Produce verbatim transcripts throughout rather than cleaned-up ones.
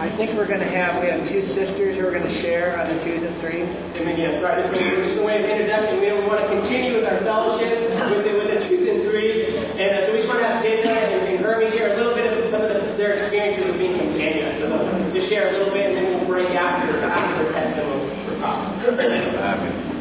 I think we're going to have, we have two sisters who are going to share on the twos and threes. Amen, yes, right. Just, just a way of introduction. We, we want to continue with our fellowship with the, with the twos and threes. And uh, so we just want to have Dana and, and Hermie share a little bit of some of the, their experiences of being companions. So they'll just share a little bit, and then we'll break after, after their testimony for talks. Amen.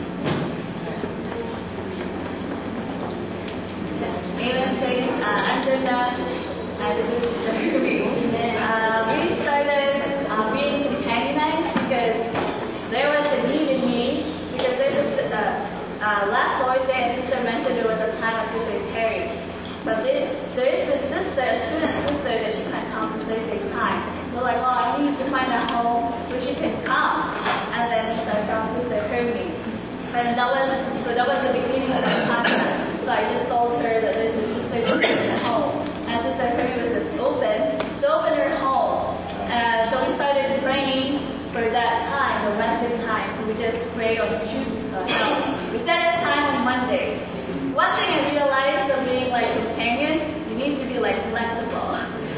Amen. Uh, I'm Brenda. Uh, this is Jeremy. And uh, we started uh, being companionized because there was a need in me. Because there's a, uh, uh, last Lord's Day, a sister mentioned there was a time of Sister Terry. But there, there is a sister, a student sister, that she can't come to Thursday time. So like, oh, I need to find a home where she can come. And then I found Sister Hermie. And that was, so that was the beginning of the contact. So I just told her that there's a sister in the home. And Sister Hermie was just open, to open her home. And so we started praying for that time, the Wednesday time. So we just pray on Tuesday. Uh, no, we set a time on Monday. One thing I realized of being like companion, you need to be like flexible.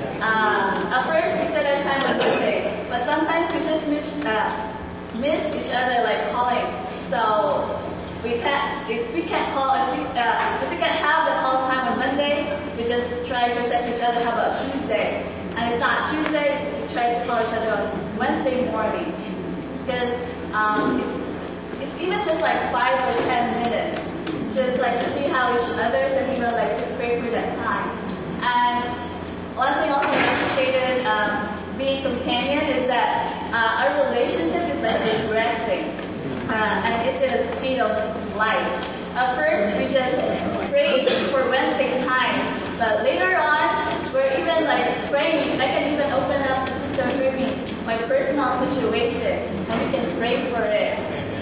Um, at first we set a time on Monday, but sometimes we just miss, uh, miss each other like calling. So we can't, if we can't call, if we, uh, if we can't have the call time on Monday, we just try to text each other. How about Tuesday? And if not Tuesday, we try to call each other on Wednesday morning, because um, it's, it's even just like five or ten minutes, just like to see how each other and even like to pray for that time. And one thing also I appreciated um, being companion is that uh, our relationship is like progressing. Uh, and it's at the speed of light. At first, we just prayed for Wednesday time, but later on, we're even like praying. I can even open up to Sister Hermie my personal situation, and we can pray for it.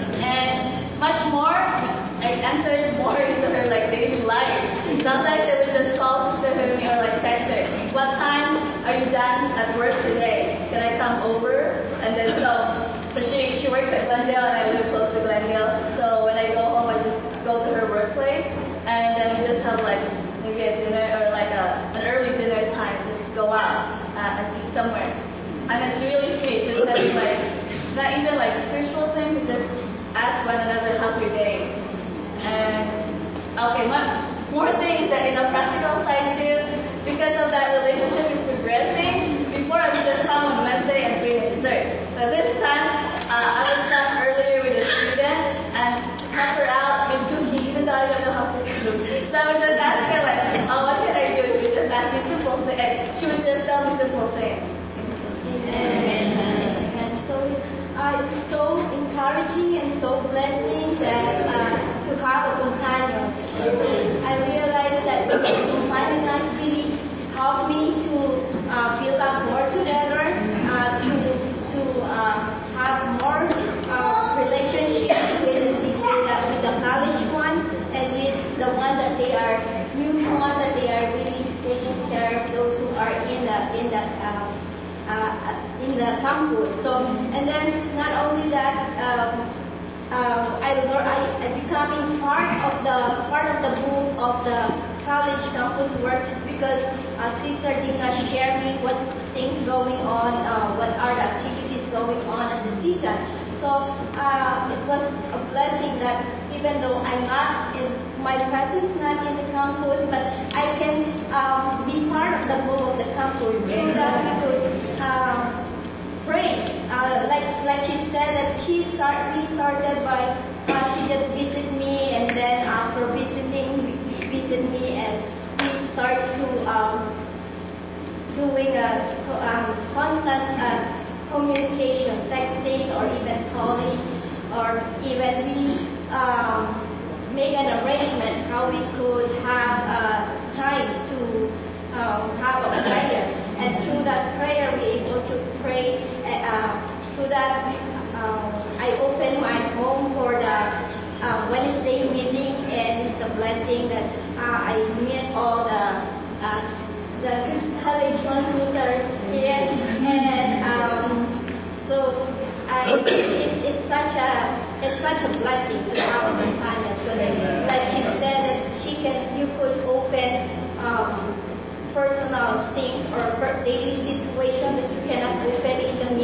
And much more, I entered more into her like daily life. Sometimes I would just call Sister Hermie or like text her, "What time are you done at work today? Can I come over?" And then so. So she, she works at Glendale, and I live close to Glendale. So when I go home, I just go to her workplace, and then we just have like maybe a dinner or like a, an early dinner time, just go out uh, and eat somewhere. And it's really sweet, just having like, not even like spiritual things, just ask one another how's your day. And okay, one more thing is that in a practical side too, because of that relationship is progressing. Before I would just come on Wednesday and bring a dessert. So this time, uh, I would come earlier with a student and help her out with cooking, even though I don't know how to cook. So I would just ask her like, oh, what can I do? She would just ask me simple things. She would just tell me simple things. And, and so uh, it's so encouraging and so blessing that uh, to have a companion. I realized that the companion really helped me to uh, build up more together, uh, to to uh, have more uh, relationship with, with, the, with the college one and with the one that they are new one that they are really taking care of those who are in the in the uh, uh, in the campus. So and then not only that. Um, Uh, I, I, I becoming part of the part of the book of the college campus work because uh, Sister Dina shared me what things going on, uh, what are the activities going on at the season. So uh, it was a blessing that even though I'm not in my presence not in the campus, but I can um, be part of the move of the campus so that we could. Um, Pray, uh, like like she said that she start we started by uh, she just visit me and then after visiting we, we visit me and we start to um, doing a um, constant uh, communication, texting or even calling or even we um, make an arrangement how we could have uh, time to um, have a prayer. And through that prayer, we able to pray. Uh, through that, uh, I open my home for the uh, Wednesday meeting, and it's a blessing that uh, I meet all the uh, the college ones who are here, and um, so I, it, it's such a it's such a blessing to have a companion. So like she said, that she can you could open. Um, personal things or daily situation that you cannot open in the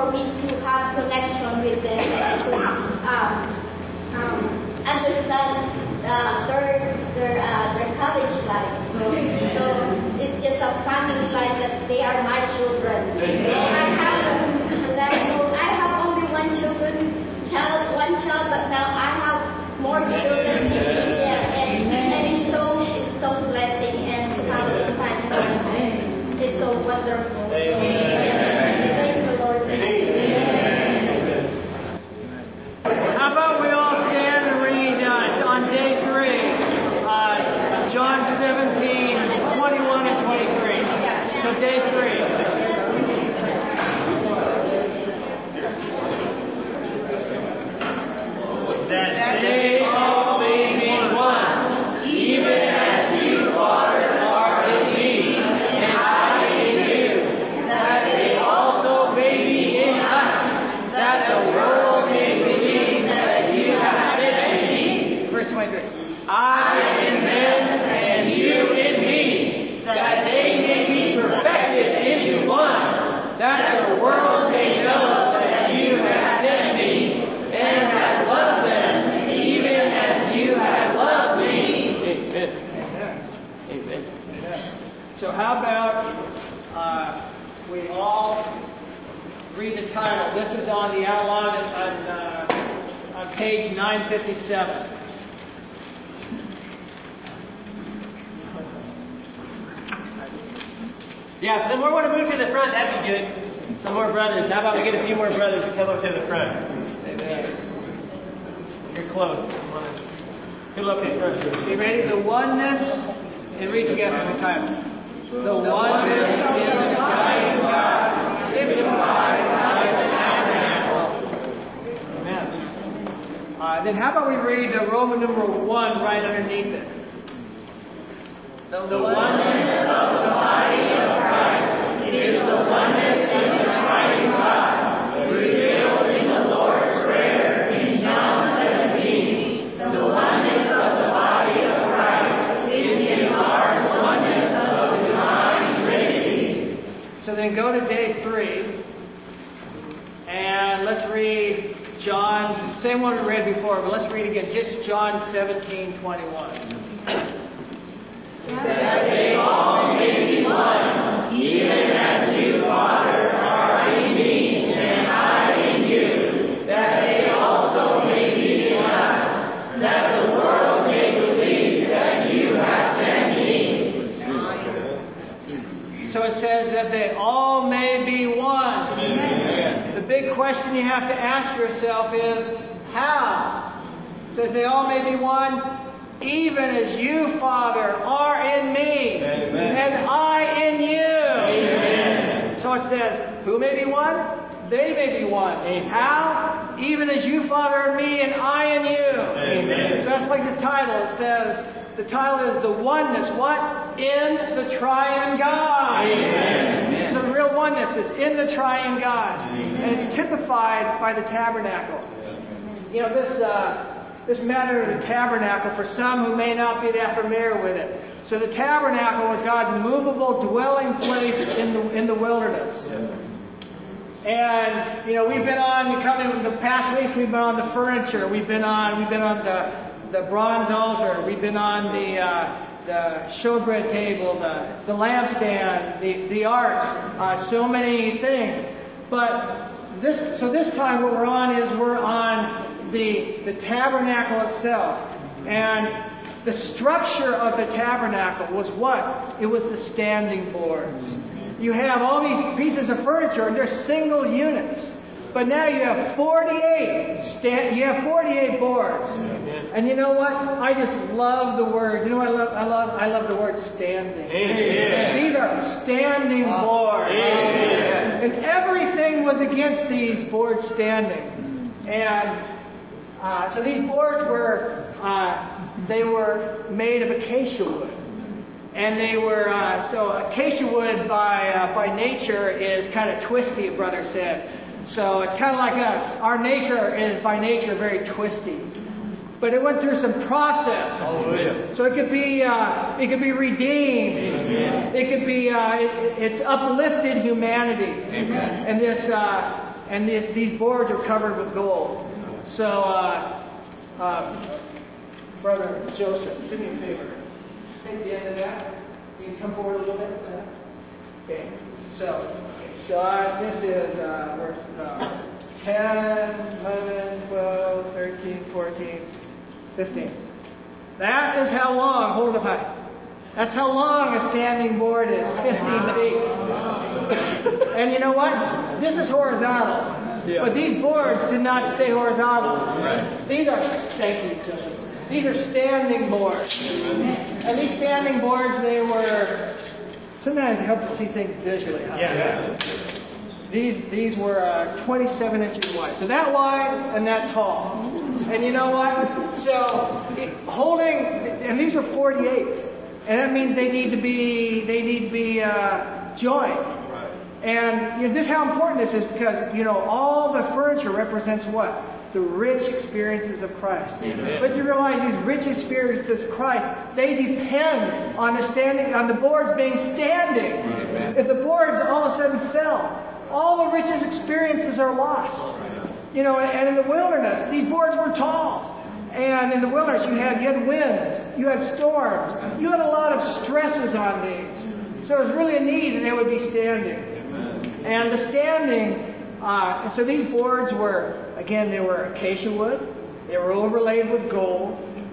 for me to have connection with them and to um, um, understand uh, their their uh, their college life. So, so it's just a family life that they are my children. So I have a, like, so I have only one children, child, one child, but now I have more children. Yeah, and, and it's so it's so blessing and to have a family life. It's so wonderful. Praise the Lord. How about we all stand and read uh, on day three, uh, John seventeen, twenty-one and twenty-three. So day three. That they all may be one, even as you, Father, are in me, and I in you, that they also may be in us, that the world may believe that you have sent me. Verse twenty-three. I in them, and you in me, that they may be perfected into one, that the world may know that you have sent me, and have loved them, even as you have loved me. Amen. Amen. So how about uh, we all read the title. This is on the outline on, uh, on page nine fifty-seven. Yeah, if someone want to move to the front, that'd be good. Some more brothers. How about we get a few more brothers to come up to the front? You're close. Come on. Come up in front. You ready? The oneness, and read together the title. The oneness in the triune God, typified by the tabernacle. Amen. Uh, then how about we read the Roman numeral one right underneath it? The, the oneness of the body of Christ is the oneness in the triune God, revealed in the Lord's Prayer in John seventeen. The oneness of the body of Christ is in large oneness of the divine Trinity. So then go to day three, and let's read John, same one we read before, but let's read again, just John seventeen twenty-one. That they all may be one, even as you, Father, are in me, and I in you, that they also may be in us, that the world may believe that you have sent me. So it says that they all may be one. Amen. The big question you have to ask yourself is, how? It says they all may be one, even as you, Father, are in me, Amen. And I in you. Amen. So it says, who may be one? They may be one. Amen. How? Even as you, Father, are in me, and I in you. Amen. So that's like the title. It says, the title is the oneness. What? In the triune God. Amen. So the real oneness is in the triune God. Amen. And it's typified by the tabernacle. You know, this... Uh, This matter of the tabernacle, for some who may not be that familiar with it. So the tabernacle was God's movable dwelling place in the in the wilderness. And you know, we've been on coming the past week. We've been on the furniture. We've been on we've been on the the bronze altar. We've been on the uh, the showbread table, the the lampstand, the the ark. Uh, so many things. But this so this time what we're on is we're on The, the tabernacle itself. And the structure of the tabernacle was what? It was the standing boards. You have all these pieces of furniture and they're single units. But now you have forty-eight sta- you have forty-eight boards. And you know what? I just love the word. You know what I love? I love I love the word standing. Amen. These are standing boards. Amen. And everything was against these boards standing. And Uh, so these boards were, uh, they were made of acacia wood. And they were, uh, so acacia wood by, uh, by nature is kind of twisty, brother said. So it's kind of like us. Our nature is by nature very twisty. But it went through some process. Hallelujah. So it could be, uh, it could be redeemed. Amen. It could be, uh, it, it's uplifted humanity. Amen. And this, uh, and this, these boards are covered with gold. So, uh, uh, Brother Joseph, do me a favor. Take the end of that. You can come forward a little bit. So. Okay. So, so uh, this is uh, we're, uh, ten, eleven, twelve, thirteen, fourteen, fifteen. That is how long. Hold it high. That's how long a standing board is. fifteen feet. And you know what? This is horizontal. Yeah. But these boards did not stay horizontal. Right. These are, thank you, Joseph. These are standing boards. And these standing boards, they were, sometimes it helps to see things visually. Huh? Yeah. These these were uh, twenty-seven inches wide. So that wide and that tall. And you know what? So it, holding, and these were forty-eight. And that means they need to be, they need to be uh, joined. And you know, this is how important this is because, you know, all the furniture represents what? The rich experiences of Christ. Amen. But you realize these rich experiences of Christ, they depend on the standing, on the boards being standing. Amen. If the boards all of a sudden fell, all the richest experiences are lost. You know, and in the wilderness, these boards were tall. And in the wilderness, you had you had winds, you had storms, you had a lot of stresses on these. So it was really a need that they would be standing. Amen. And the standing. Uh, and so these boards were, again, they were acacia wood. They were overlaid with gold.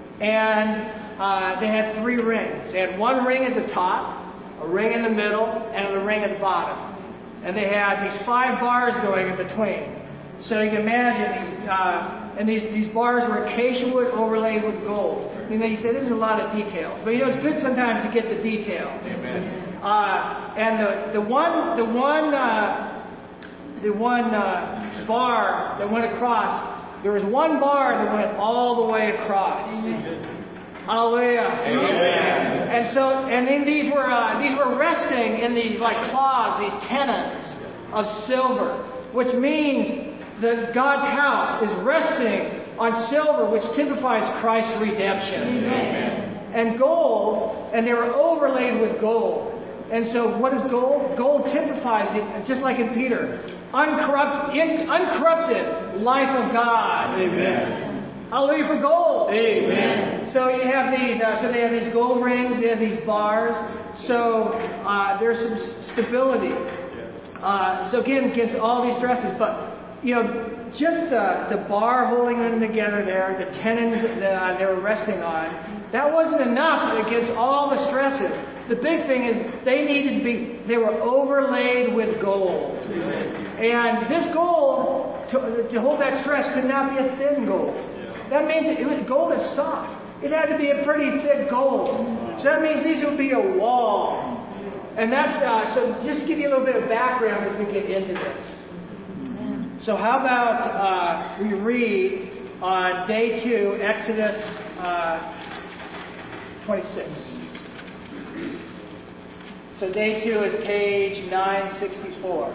And uh, they had three rings. They had one ring at the top, a ring in the middle, and a ring at the bottom. And they had these five bars going in between. So you can imagine these, uh, and these, these bars were acacia wood overlaid with gold. I mean, you say, this is a lot of details. But you know, it's good sometimes to get the details. Amen. Uh, and the, the one, the one, uh, The one uh, bar that went across, there was one bar that went all the way across. Hallelujah. Amen. And so, and then these were uh, these were resting in these like claws, these tenons of silver, which means that God's house is resting on silver, which typifies Christ's redemption. Amen. And gold, and they were overlaid with gold. And so, what is gold? Gold typifies it, just like in Peter. Uncorrupt, in, uncorrupted life of God. Amen. Hallelujah for gold. Amen. So you have these. Uh, so they have these gold rings. They have these bars. So uh, there's some stability. Uh, so again, against all these stresses, but you know, just the the bar holding them together there, the tenons that uh, they were resting on, that wasn't enough against all the stresses. The big thing is they needed to be, they were overlaid with gold. And this gold, to, to hold that stress, could not be a thin gold. That means it, it was, gold is soft. It had to be a pretty thick gold. So that means these would be a wall. And that's, uh, so just to give you a little bit of background as we get into this. So how about uh, we read on day two, Exodus uh, twenty-six. So day two is page nine sixty-four.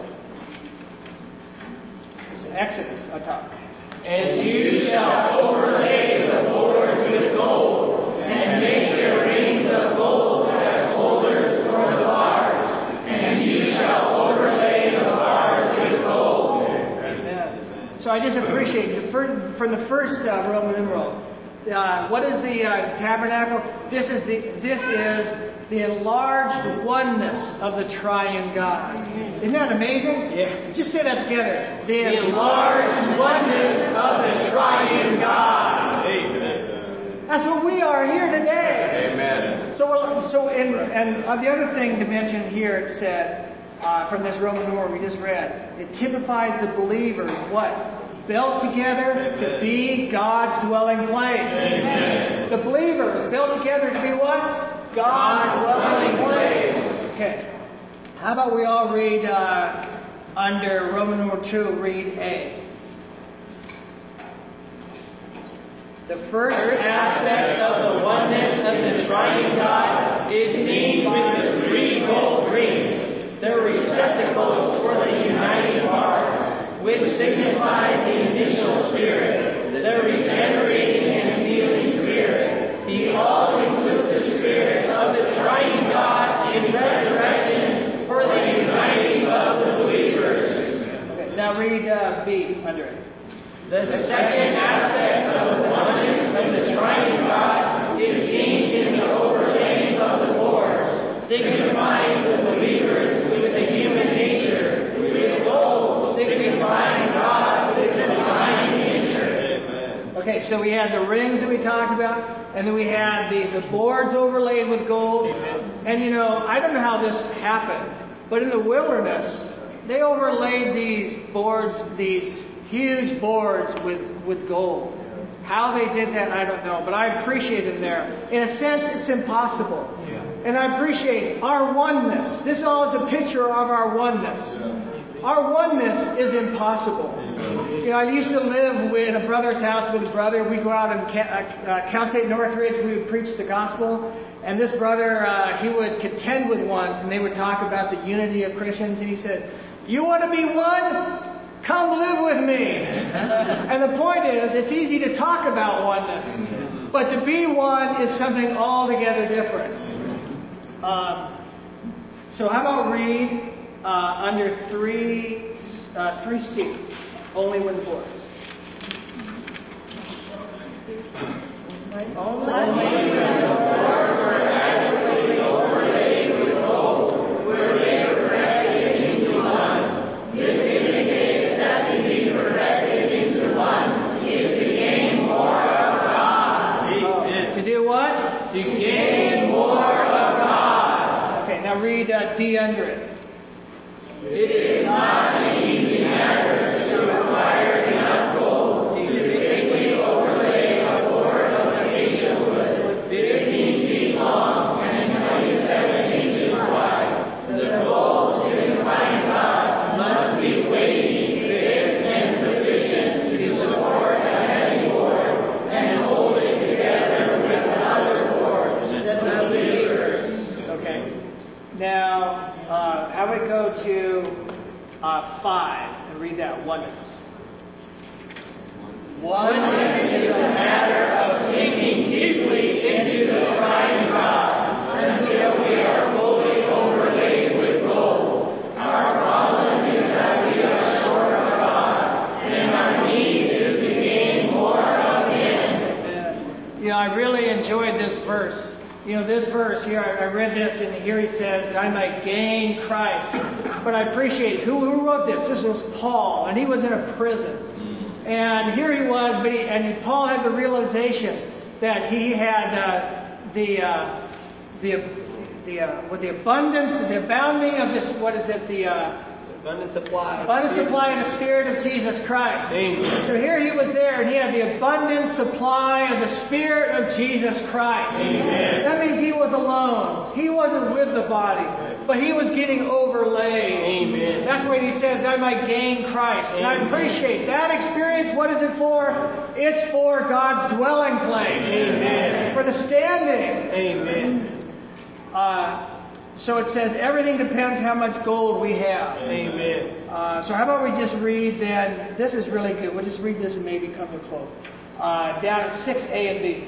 So Exodus, on top. And you shall overlay the boards with gold, and make their rings of gold as holders for the bars, and you shall overlay the bars with gold. Amen. So I just appreciate it. From the first uh, Roman numeral, uh, what is the uh, tabernacle? This is the this is the enlarged oneness of the triune God. Isn't that amazing? Yeah. Just say that together. The, the enlarged oneness of the triune God. Amen. That's what we are here today. Amen. So, so, and and uh, the other thing to mention here, it said uh, from this Roman numeral we just read, it typifies the believers what? Built together Amen. To be God's dwelling place. Amen. The believers built together to be what? God's dwelling place. Okay. How about we all read uh, under Roman numeral two, read A. The first aspect of the oneness of the triune God is seen with the three gold rings, the receptacles for the uniting bars, which signify the initial spirit, the regenerating and sealing spirit, the all-inclusive spirit of the triune God in resurrection for the uniting of the believers. Okay, now read uh, B under it. The second aspect of the oneness of the triune God is seen in the overlaying of the boards, signifying the believers with the human nature, with gold, signifying God with the divine nature. Okay, so we had the rings that we talked about, and then we had the, the boards overlaid with gold. And you know, I don't know how this happened, but in the wilderness, they overlaid these boards, these huge boards with, with gold. How they did that, I don't know, but I appreciate them there. In a sense, it's impossible. And I appreciate our oneness. This all is a picture of our oneness. Our oneness is impossible. You know, I used to live in a brother's house with a brother. We'd go out in uh, Cal State Northridge. We would preach the gospel. And this brother, uh, he would contend with ones, and they would talk about the unity of Christians. And he said, "You want to be one? Come live with me." And the point is, it's easy to talk about oneness, but to be one is something altogether different. Um, so how about read uh, under three, uh, three C, only with boards. Only, only when the boards were adequately overlaid with gold, were they perfected into one. This indicates that to be perfected into one is to gain more of God. Amen. To do what? To gain more of God. Okay, now read uh, D under it. It is not an easy matter to acquire enough gold to thickly overlay a board of acacia wood, fifteen feet long and twenty-seven inches wide. The gold, signifying God, must be weighty, thick, and sufficient to support a heavy board and hold it together with other boards, the believers. Okay. Now, uh, how would we go to uh, five and read that? Oneness. Oneness is a matter of sinking deeply into the triune God until we are fully overlaid with gold. Our problem is that we are short of God, and our need is to gain more of Him. You know, I really enjoyed this verse. You know, this verse here, I read this, and here he says, I might gain Christ. But I appreciate, who, who wrote this? This was Paul, and he was in a prison. And here he was, but he, and Paul had the realization that he had uh, the, uh, the, the, uh, with the abundance, the abounding of this, what is it, the... Uh, Abundant supply. Abundant supply in the Spirit of Jesus Christ. Amen. So here he was there, and he had the abundant supply of the Spirit of Jesus Christ. Amen. That means he was alone. He wasn't with the body, but he was getting overlaid. Amen. That's why he says, I might gain Christ. And I appreciate that experience. What is it for? It's for God's dwelling place. Amen. For the standing. Amen. Uh, So it says everything depends how much gold we have. Amen. Uh, so how about we just read then, this is really good. We'll just read this and maybe come to a close. Uh, down at six A and B.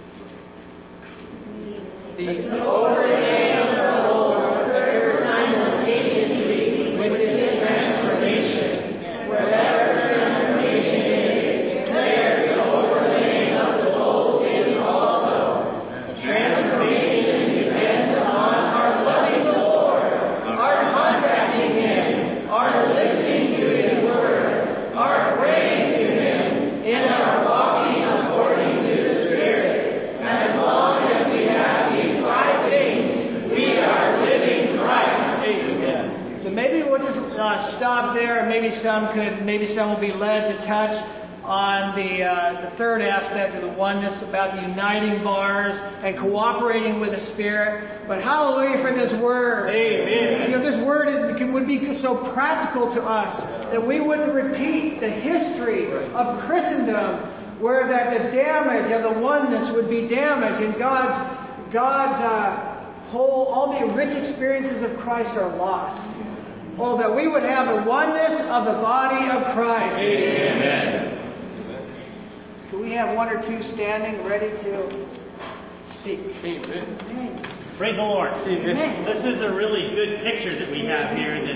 The overlaying of the gold occurs simultaneously with this transformation. Wherever transformation is, there the overlaying of the gold is also. Transformation depends upon our loving the Lord, our contacting Him, our listening to His Word, our praying to Him, and our walking according to the Spirit. As long as we have these five things, we are living Christ. Amen. So maybe we'll just uh, stop there, and maybe some could, maybe some will be led to touch on the, uh, the third aspect of the oneness about the uniting bars and cooperating with the Spirit. But hallelujah for this word. Amen. You know, this word it can, would be so practical to us that we wouldn't repeat the history of Christendom where that the damage of the oneness would be damaged and God's, God's uh, whole, all the rich experiences of Christ are lost. Oh, that we would have the oneness of the body of Christ. Amen. Do we have one or two standing ready to speak? Amen. Praise the Lord. Amen. This is a really good picture that we have here that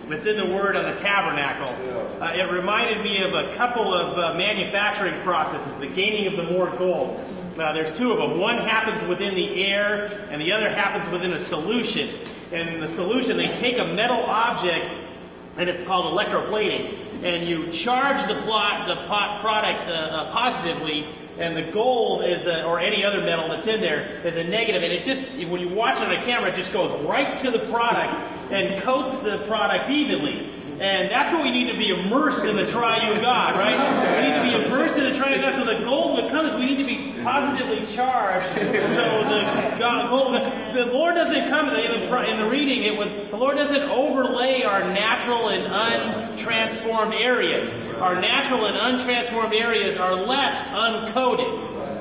within the Word on the tabernacle. Uh, it reminded me of a couple of uh, manufacturing processes, the gaining of the more gold. Uh, there's two of them. One happens within the air, and the other happens within a solution. And in the solution, they take a metal object, and it's called electroplating, and you charge the plot, the pot product uh, uh, positively, and the gold is, a, or any other metal that's in there, is a negative. And it just, when you watch it on a camera, it just goes right to the product and coats the product evenly. And that's what we need to be immersed in the triune God, right? We need to be immersed in the triune God. So the gold that comes, we need to be positively charged. So the God, gold, the Lord doesn't come in the, in the reading. It was the Lord doesn't overlay our natural and untransformed areas. Our natural and untransformed areas are left uncoated.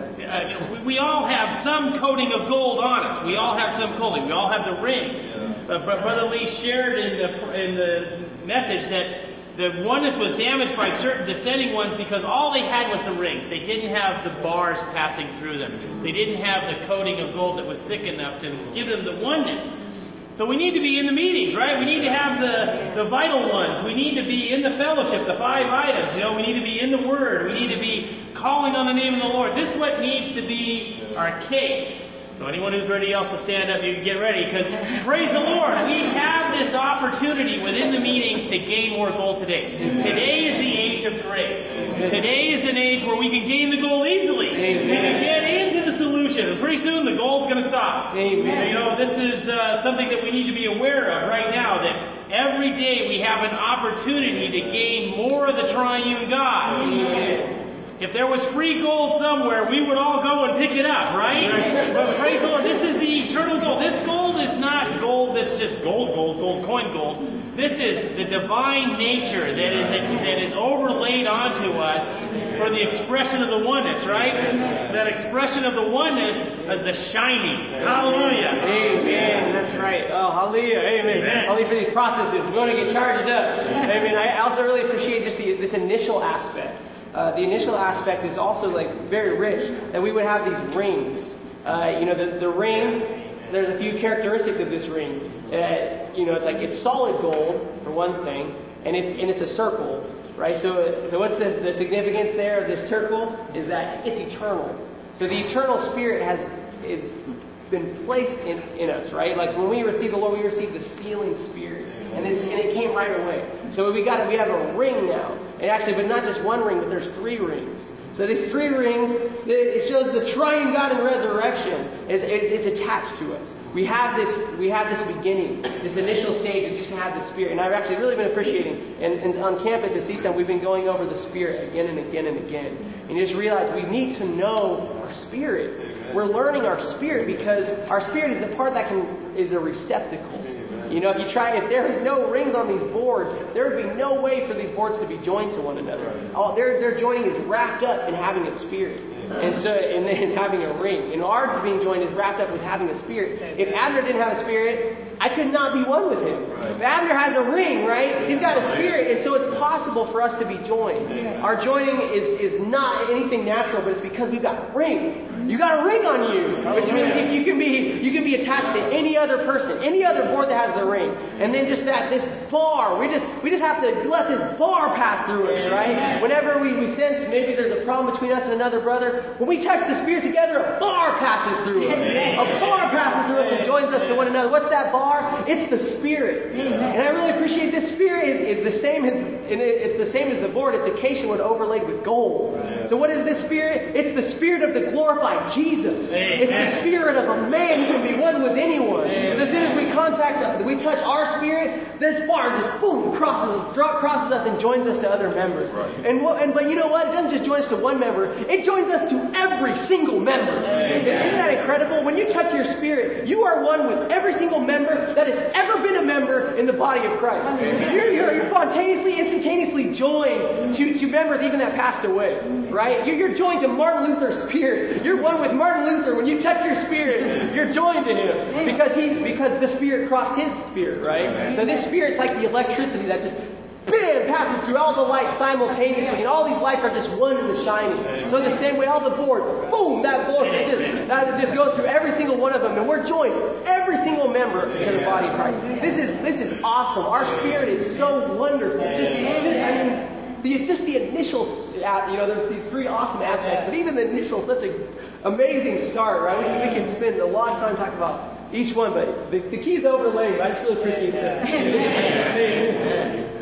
Uh, we, we all have some coating of gold on us. We all have some coating. We all have the rings. Uh, Brother Lee shared in the in the message that the oneness was damaged by certain descending ones because all they had was the rings. They didn't have the bars passing through them. They didn't have the coating of gold that was thick enough to give them the oneness. So we need to be in the meetings, right? We need to have the, the vital ones. We need to be in the fellowship, the five items. You know, we need to be in the Word. We need to be calling on the name of the Lord. This is what needs to be our case. So anyone who's ready else to stand up, you can get ready, because praise the Lord, we have this opportunity within the meetings to gain more gold today. Today is the age of grace. Today is an age where we can gain the gold easily. We can get into the solution, and pretty soon the gold's going to stop. Amen. You know, this is uh, something that we need to be aware of right now, that every day we have an opportunity to gain more of the triune God. Amen. If there was free gold somewhere, we would all go and pick it up, right? But praise the Lord, this is the eternal gold. This gold is not gold that's just gold, gold, gold, coin gold. This is the divine nature that is that is overlaid onto us for the expression of the oneness, right? That expression of the oneness is the shining. Hallelujah. Amen. That's right. Oh, hallelujah. Amen. Amen. Only for these processes. We want to get charged up. Amen. I also really appreciate just the, this initial aspect. Uh, the initial aspect is also like very rich, that we would have these rings. Uh, you know, the, the ring, there's a few characteristics of this ring. Uh, you know, it's like it's solid gold, for one thing, and it's and it's a circle, right? So, so what's the, the significance there of this circle is that it's eternal. So the eternal spirit has is been placed in, in us, right? Like when we receive the Lord, we receive the sealing spirit, and, it's, and it came right away. So we got we have a ring now. And actually, but not just one ring, but there's three rings. So these three rings, it shows the triune God in resurrection is it's attached to us. We have this we have this beginning, this initial stage is just to have the Spirit. And I've actually really been appreciating, and, and on campus at C S U M, we've been going over the Spirit again and again and again. And you just realize we need to know our spirit. We're learning our spirit because our spirit is the part that can is a receptacle. You know, if you try, if there is no rings on these boards, there would be no way for these boards to be joined to one another. All their their joining is wrapped up in having a spirit, and so and then having a ring. And our being joined is wrapped up with having a spirit. If Abner didn't have a spirit, I could not be one with him. If Abner has a ring, right? He's got a spirit, and so it's possible for us to be joined. Our joining is is not anything natural, but it's because we've got a ring. You got a ring on you, which means you can be you can be attached to any other person, any other board that has the ring. And then just that this bar, we just we just have to let this bar pass through us, right? Whenever we, we sense maybe there's a problem between us and another brother, when we touch the Spirit together, a bar passes through us. A bar passes through us and joins us to one another. What's that bar? It's the Spirit. And I really appreciate this Spirit is, is the same as and it's the same as the board. It's acacia wood overlaid with gold. So what is this Spirit? It's the Spirit of the glorified Jesus. It's the spirit of a man who can be one with anyone. So as soon as we contact, we touch our spirit, this bar just boom crosses crosses us and joins us to other members. And and but you know what? It doesn't just join us to one member. It joins us to every single member. Isn't that incredible? When you touch your spirit, you are one with every single member that has ever been a member in the body of Christ. You're, you're, you're spontaneously, instantaneously joined to, to members even that passed away. Right? You're, you're joined to Martin Luther's spirit. You're one with Martin Luther. When you touch your spirit, you're joined to him because he because the spirit crossed his spirit, right? So this spirit's like the electricity that just bam, passes through all the lights simultaneously, and all these lights are just one and the shining. So in the same way, all the boards, boom, that board, it just, that just goes through every single one of them, and we're joined, every single member to the body of Christ. This is this is awesome. Our spirit is so wonderful. Just, just I mean, the, just the initial, you know, there's these three awesome aspects, but even the initial, such an amazing start, right? We can, we can spend a lot of time talking about each one, but the, the key is overlaying. I just really appreciate it.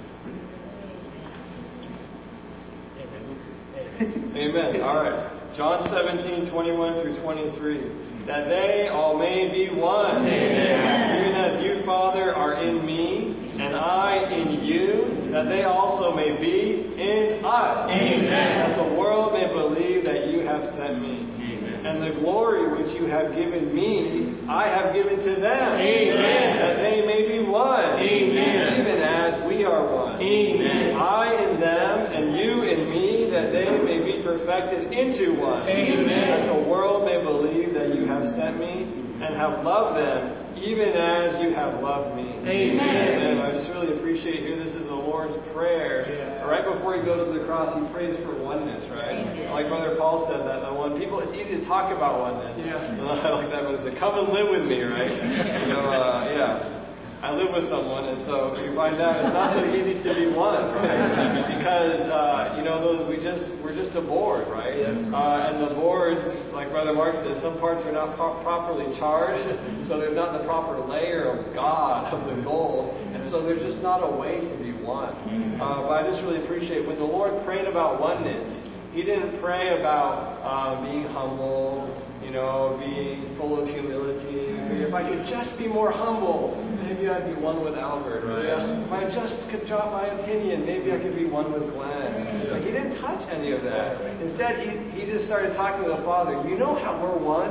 Amen. All right. John seventeen, twenty-one through twenty-three. That they all may be one. Amen. Even as you, Father, are in me, and I in you, that they also may be in us. Amen. That the world may believe that you have sent me. Amen. And the glory which you have given me, I have given to them. Amen. That they may be one. Amen. Even as we are one. Amen. I in them, and you in me, that they may be perfected into one. Amen. That the world may believe that you have sent me and have loved them, even as you have loved me. Amen. And I just really appreciate here. This is the Lord's Prayer. Yeah. Right before he goes to the cross, he prays for oneness, right? Yeah. Like Brother Paul said, that when people, it's easy to talk about oneness. Yeah. I like that when they say, come and live with me, right? You know, uh, yeah. I live with someone, and so you find out it's not so easy to be one, right? Because uh, you know, those we just we're just a board, right? Yeah. Uh, and the boards, like Brother Mark said, some parts are not pro- properly charged, so there's not the proper layer of God of the gold, and so there's just not a way to be one. Uh, but I just really appreciate when the Lord prayed about oneness. He didn't pray about uh, being humble, you know, being full of humility. If I could just be more humble, maybe I'd be one with Albert, right? Yeah. If I just could drop my opinion, maybe I could be one with Glenn. Like, he didn't touch any of that. Instead, he, he just started talking to the Father. You know how we're one?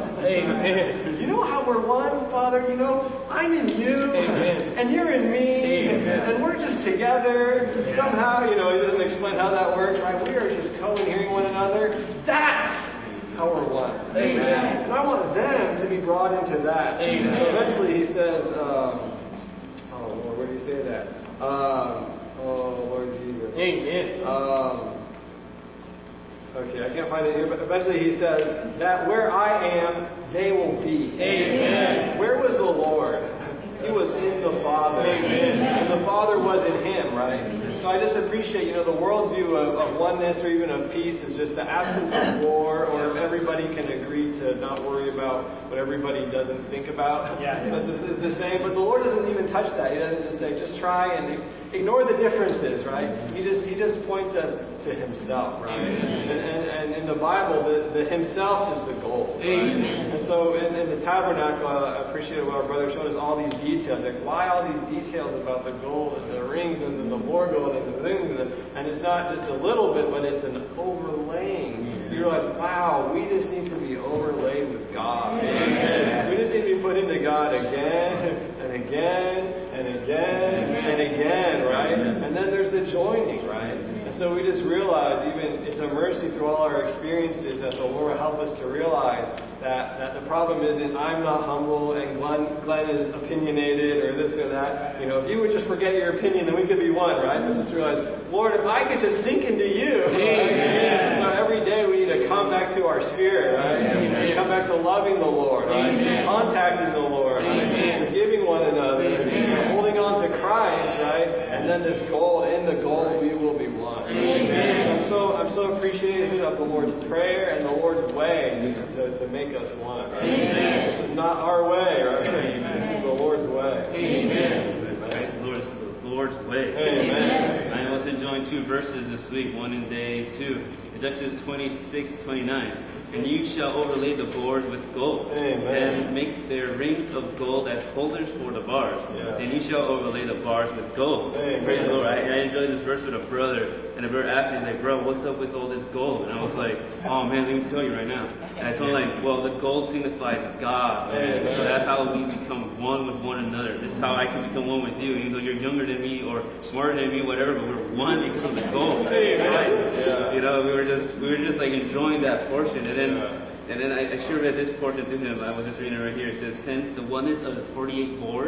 Amen. You know how we're one, Father? You know, I'm in you, Amen. And you're in me, Amen. And we're just together. Yeah. Somehow, you know, he doesn't explain how that works, right? We are just co-inhering one another. That's how we're one. Amen. And I want them to be brought into that. Amen. So eventually he says, um, oh Lord, where do you say that? Um, oh Lord Jesus. Amen. Um, okay, I can't find it here, but eventually he says that where I am, they will be. Amen. Where was the Lord? He was in the Father. Amen. And the Father was in him, right? So I just appreciate, you know, the world's view of, of oneness or even of peace is just the absence of war, or if everybody can agree to not worry about what everybody doesn't think about. Yeah, yeah. But this is the same. But the Lord doesn't even touch that. He doesn't just say, just try and ignore the differences, right? He just He just points us to Himself, right? And, and, and in the Bible, the, the Himself is the goal. Right? And so in, in the tabernacle, I appreciate what our brother showed us all these details. Like, why all these details about the gold and the rings and then the more gold and the things? And it's not just a little bit, but it's an overlaying. You realize, wow, we just need to be overlaid with God. Amen. We just need to be put into God again and again and again and again, right? And then there's the joining, right? And so we just realize, even it's a mercy through all our experiences that the Lord will help us to realize that, that the problem isn't I'm not humble and Glenn, Glenn is opinionated or this or that. You know, if you would just forget your opinion, then we could be one, right? But just realize, Lord, if I could just sink into you, right? So every day we need to come back to our spirit, right? Amen. Come back to loving the Lord, right? Amen. Contacting the Lord, right? Forgiving one another, and holding on to Christ, right? And then this goal, in the goal, we will be one. Amen. So I'm so I'm so appreciative of the Lord's Prayer and the Lord's way to, to, to make us one. Right? Amen. This is not our way, right? Amen. This is the Lord's way. Amen. Right? The Lord's, the Lord's way. Amen. I was enjoying two verses this week, one in day two. It's Exodus twenty-six, twenty-nine. And you shall overlay the boards with gold, Amen. And make their rings of gold as holders for the bars. Yeah. And you shall overlay the bars with gold. Amen. Praise the Lord. I, I enjoyed this verse with a brother, and a brother asked me, like, bro, what's up with all this gold? And I was like, oh man, let me tell you right now. And I told him, like, well, the gold signifies God. Man. So that's how we become one with one another. This is how I can become one with you, even though you're younger than me or smarter than me, whatever. But we're one because of the gold. Right? Yeah. You know, we were just we were just like enjoying that portion, and then. Yeah. And then I, I sure read this portion to him. I was just reading it right here. It says, hence the oneness of the forty-eight boards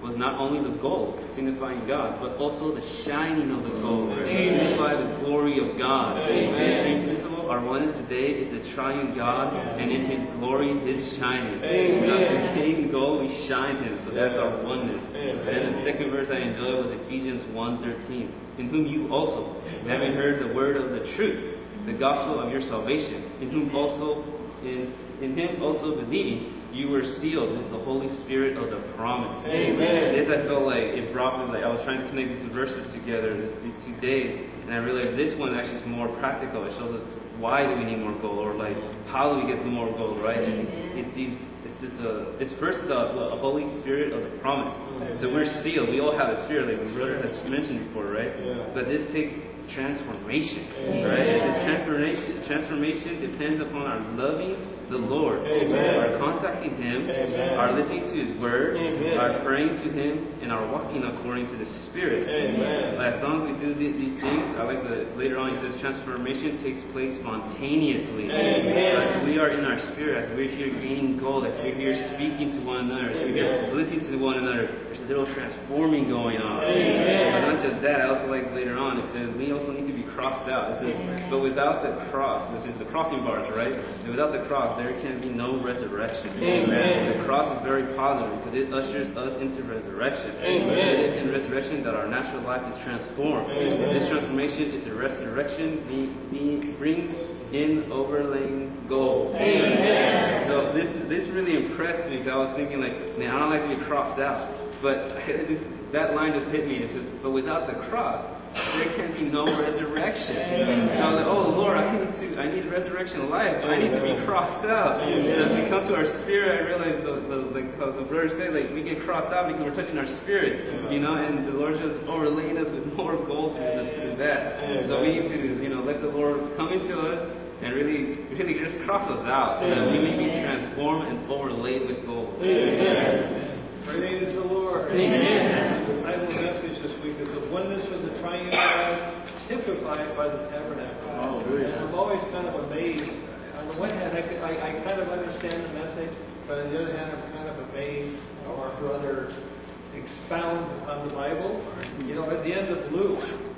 was not only the gold, signifying God, but also the shining of the gold, signifying the glory of God. Amen. The same principle, our oneness today is the triune God, and in His glory, His shining. Amen. So as we gain gold, we shine Him. So that's our oneness. Amen. And the second verse I enjoyed was Ephesians one thirteen, in whom you also, having heard the word of the truth, the gospel of your salvation, in whom also, in, in Him also believing, you were sealed with the Holy Spirit of the promise. Amen. This I felt like it brought me, like I was trying to connect these verses together this, these two days, and I realized this one actually is more practical. It shows us why do we need more gold, or like how do we get more gold, right? And it's, it's these, it's this, uh, it's first the, the Holy Spirit of the promise. So we're sealed. We all have a spirit, like my brother has mentioned before, right? Yeah. But this takes transformation, Amen. Right? This transformation, transformation depends upon our loving the Lord, Amen. Our contacting Him, Amen. Our listening to His Word, Amen. Our praying to Him, and our walking according to the Spirit. Amen. As long as we do th- these things, I like the later on it says transformation takes place spontaneously. Amen. As we are in our spirit, as we're here gaining gold, as we're here speaking to one another, as we're here listening to one another, there's a little transforming going on. Amen. But not just that, I also like later on it says we also need to be crossed out. It says, but without the cross, which is the crossing bars, right? And without the cross, there can be no resurrection. Amen. The cross is very positive because it ushers us into resurrection. Amen. It is in resurrection that our natural life is transformed. Amen. This transformation is the resurrection being, being brings in overlaying gold. Amen. So this this really impressed me because I was thinking like, man, I don't like to be crossed out. But this, that line just hit me. It says, but without the cross, there can be no resurrection. Amen. So I was like, oh Lord, I need to, I need resurrection life. I need to be crossed out. Amen. So as we come to our spirit, I realize the, the like how the brother said, like we get crossed out because we're touching our spirit, Amen. You know, and the Lord just overlaying us with more gold through, the, through that. Amen. So we need to, you know, let the Lord come into us and really, really just cross us out, so that we may be transformed and overlaid with gold. Amen. Amen. Praise the Lord. Amen. The title of the message this week is The Oneness of the Triune God, typified by the tabernacle. Oh, really? And I'm always kind of amazed. On the one hand, I, I, I kind of understand the message, but on the other hand, I'm kind of amazed how our brother expounds on the Bible. You know, at the end of Luke,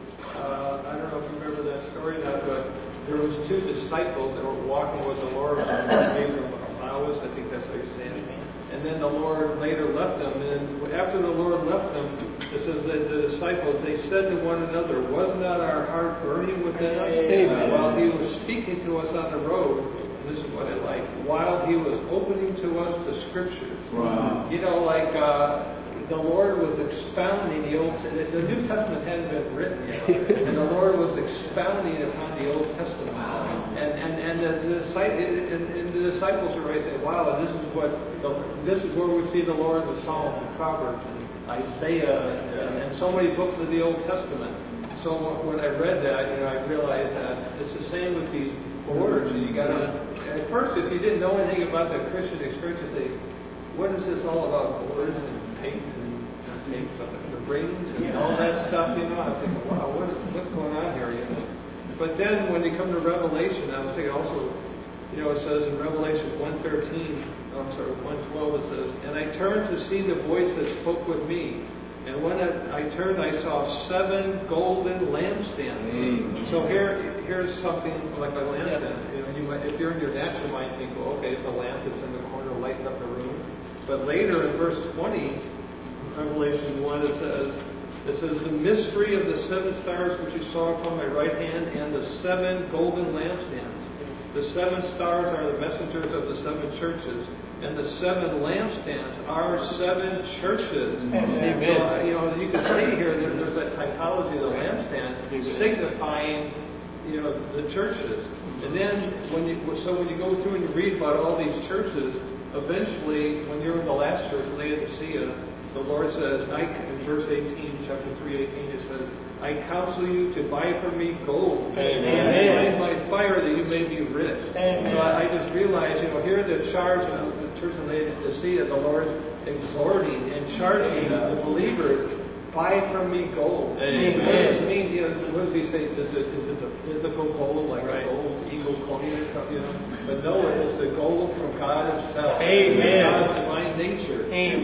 uh, I don't know if you remember that story, now, but there was two disciples that were walking with the Lord on the way from Emmaus. I think that's what he's saying. And then the Lord later left them. And after the Lord left them, it says that the disciples, they said to one another, was not our heart burning within us? Amen. While He was speaking to us on the road, and this is what I like, while He was opening to us the Scriptures. Wow. You know, like uh, the Lord was expounding the Old Testament. The New Testament hadn't been written yet. And the Lord was expounding upon the Old Testament. And and, and, the, the, and, and the disciples are right saying, wow, this is what the, this is where we see the Lord in the Psalms and Proverbs and Isaiah and, and so many books of the Old Testament. So when I read that, you know, I realized that it's the same with these orders. You got to, at first, if you didn't know anything about the Christian experience, you say, what is this all about? Orders and tapes and tapes on the rings and all that stuff, you know. I was thinking, wow, what is, what's going on here, you know? But then when you come to Revelation, I was thinking also, you know, it says in Revelation one thirteen, oh, I'm sorry, one twelve, it says, and I turned to see the voice that spoke with me. And when I turned, I saw seven golden lampstands. Mm. So here, here's something like a lampstand. You know, you might, if you're in your natural mind, think, well, okay, it's a lamp that's in the corner lighting up the room. But later in verse twenty, Revelation one, it says, It says, the mystery of the seven stars which you saw upon my right hand and the seven golden lampstands. The seven stars are the messengers of the seven churches, and the seven lampstands are seven churches. Amen. So, you know, you can see here that there's that typology of the lampstand signifying, you know, the churches. And then, when you so when you go through and you read about all these churches, eventually, when you're in the last church, Laodicea, the Lord says, I, in verse eighteen, chapter three, eighteen, it says, I counsel you to buy from me gold, Amen. And by fire that you may be rich. Amen. So I, I just realized, you know, here the charge of the church of Laodicea, the Lord exhorting and charging the believers, buy from me gold. Amen. What does it mean? You know, what does he say? Is it, is it the physical gold, like right. a gold eagle coin or something? You know? But no, it's the gold from God Himself. Amen. God's divine nature. Amen. So, so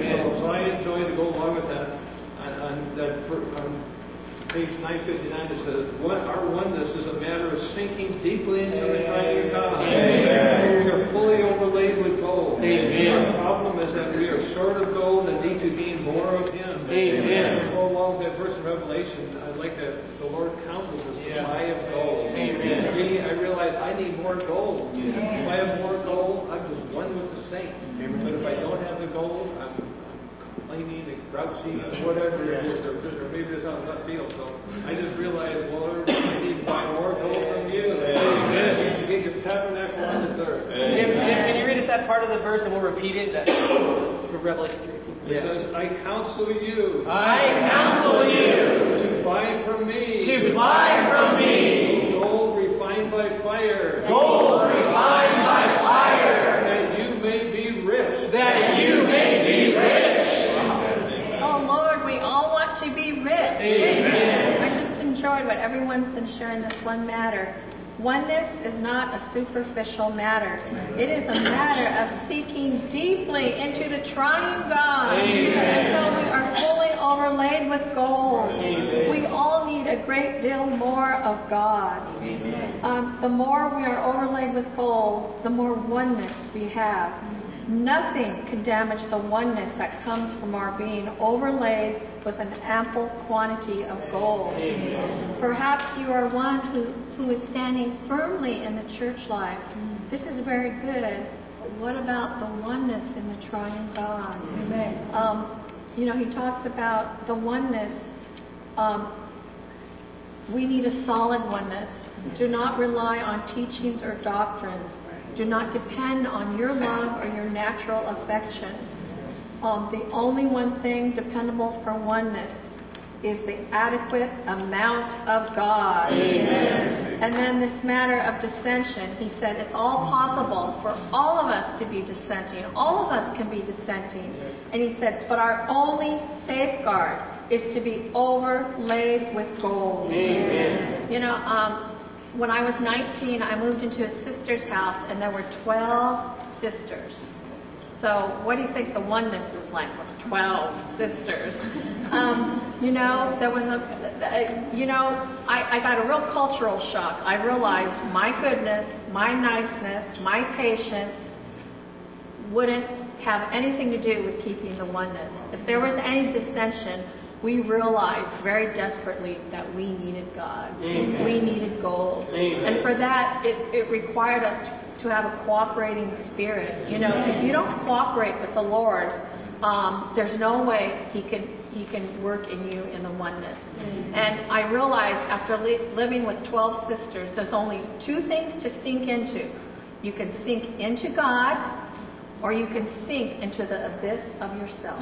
what I enjoy to go along with that, on, on that on page nine fifty-nine, it says, what, our oneness is a matter of sinking deeply into the triune God. Amen. We are fully overlaid with gold. Amen. Our problem is that we are short of gold and need to gain more of Him. Amen. Go along with that verse in Revelation, I like that the Lord counsels us to Yeah. buy of gold. Amen. Me, I realize I need more gold. Yeah. If I have more gold, I'm just one with the saints. Amen. But if I don't have the gold, I'm complaining and grouchy and whatever it is, or, or maybe it's out of left field. So I just realized, Lord, I need to buy more gold from you. Amen. I need to get your tabernacle on this earth. Jim, Jim, can you read us that part of the verse and we'll repeat it? That from Revelation three. It says, I counsel you. I counsel you to buy from me. to buy from me gold refined by fire. gold refined by fire, That you may be rich. that you may be rich. Oh Lord, we all want to be rich. Amen. I just enjoyed what everyone's been sharing this one matter. Oneness is not a superficial matter. It is a matter of seeking deeply into the triune God until we are fully overlaid with gold. We all need a great deal more of God. Um, the more we are overlaid with gold, the more oneness we have. Nothing can damage the oneness that comes from our being overlaid with an ample quantity of gold. Perhaps you are one who, who is standing firmly in the church life. This is very good. But what about the oneness in the triune God? Amen. Um, you know, he talks about the oneness. Um, we need a solid oneness. Do not rely on teachings or doctrines. Do not depend on your love or your natural affection. Um, the only one thing dependable for oneness is the adequate amount of God. Amen. And then this matter of dissension, he said it's all possible for all of us to be dissenting. All of us can be dissenting. And he said, but our only safeguard is to be overlaid with gold. Amen. You know, um, when I was nineteen, I moved into a sister's house, and there were twelve sisters. So what do you think the oneness was like with twelve sisters? Um, you know, there was a, you know, I, I got a real cultural shock. I realized my goodness, my niceness, my patience wouldn't have anything to do with keeping the oneness. If there was any dissension, we realized very desperately that we needed God. Amen. We needed gold. Amen. And for that, it, it required us to, to have a cooperating spirit. You know, if you don't cooperate with the Lord, um, there's no way He can He can work in you in the oneness. Amen. And I realized after li- living with twelve sisters, there's only two things to sink into. You can sink into God, or you can sink into the abyss of yourself.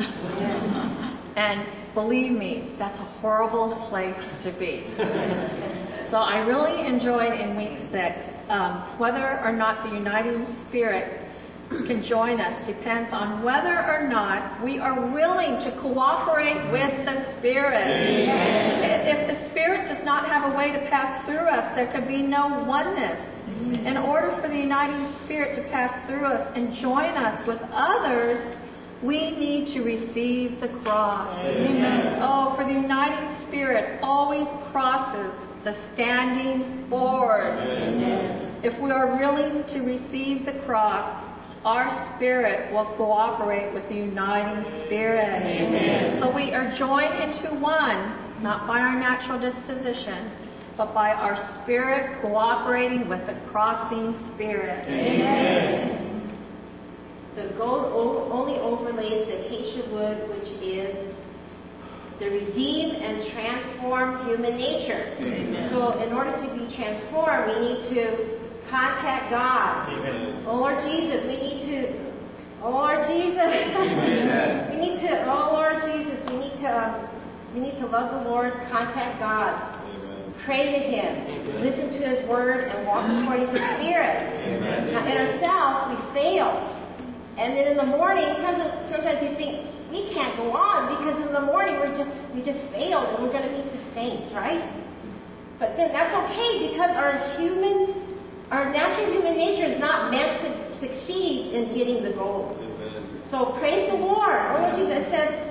And believe me, that's a horrible place to be. So I really enjoyed in week six. Um, whether or not the uniting spirit can join us depends on whether or not we are willing to cooperate with the Spirit. Amen. If the Spirit does not have a way to pass through us, there could be no oneness. In order for the uniting Spirit to pass through us and join us with others, we need to receive the cross. Amen. Oh, for the uniting Spirit always crosses the standing board. Amen. If we are willing to receive the cross, our spirit will cooperate with the uniting Spirit. Amen. So we are joined into one, not by our natural disposition, but by our spirit cooperating with the crossing Spirit. Amen. The gold o- only overlays the acacia wood, which is the redeemed and transformed human nature. Amen. So in order to be transformed, we need to contact God. Amen. Oh Lord Jesus, we need to, oh Lord Jesus, we need to, oh Lord Jesus, we need to, um, we need to love the Lord, contact God. Amen. Pray to Him. Amen. Listen to His Word and walk according to the Spirit. Amen. Now in ourselves, we fail. And then in the morning, sometimes, sometimes we think, we can't go on because in the morning we're just we just failed and we're going to meet the saints, right? But then that's okay because our human, our natural human nature is not meant to succeed in getting the gold. Amen. So praise the Lord. Oh, Jesus says,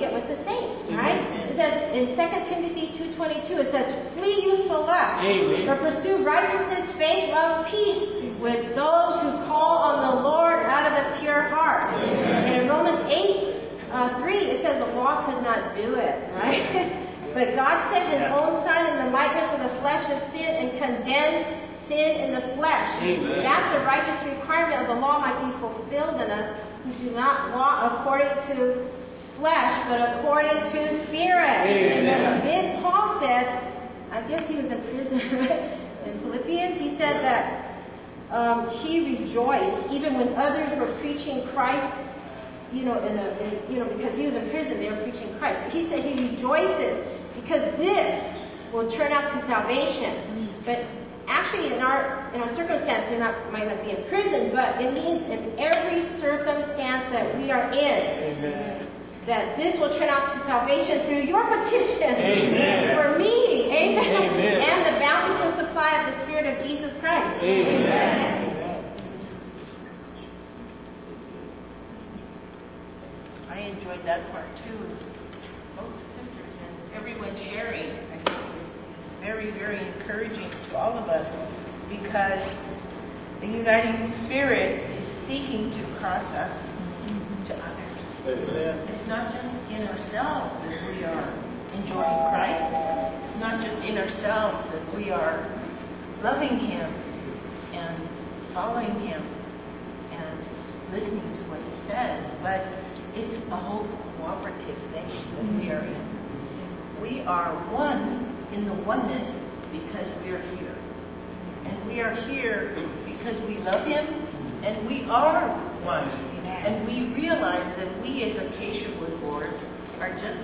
it with the saints, right? It says in Second Timothy two twenty-two, it says, flee youthful lust, but pursue righteousness, faith, love, peace with those who call on the Lord out of a pure heart. And in Romans eight three, it says the law could not do it, right? But God sent His own Son in the likeness of the flesh of sin and condemned sin in the flesh. Amen. That the righteous requirement of the law might be fulfilled in us who do not walk according to flesh, but according to Spirit. Amen. And then Paul said, I guess he was in prison, right? In Philippians, he said that um, he rejoiced even when others were preaching Christ. You know, in a, in, you know, because he was in prison, they were preaching Christ. But he said he rejoices because this will turn out to salvation. But actually, in our in our circumstance, we not, might not be in prison, but it means in every circumstance that we are in, Amen. That this will turn out to salvation through your petition Amen. For me, Amen. Amen. And the bountiful supply of the Spirit of Jesus Christ. Amen. Amen. I enjoyed that part too. Both sisters and everyone sharing, I think is, is very, very encouraging to all of us because the uniting spirit is seeking to cross us to others. Amen. It's not just in ourselves that we are enjoying Christ. It's not just in ourselves that we are loving Him and following Him and listening to what He says, but it's a whole cooperative thing that we are in. We are one in the oneness because we are here. And we are here because we love Him and we are one. And we realize that we as Acacia Wood Boards are just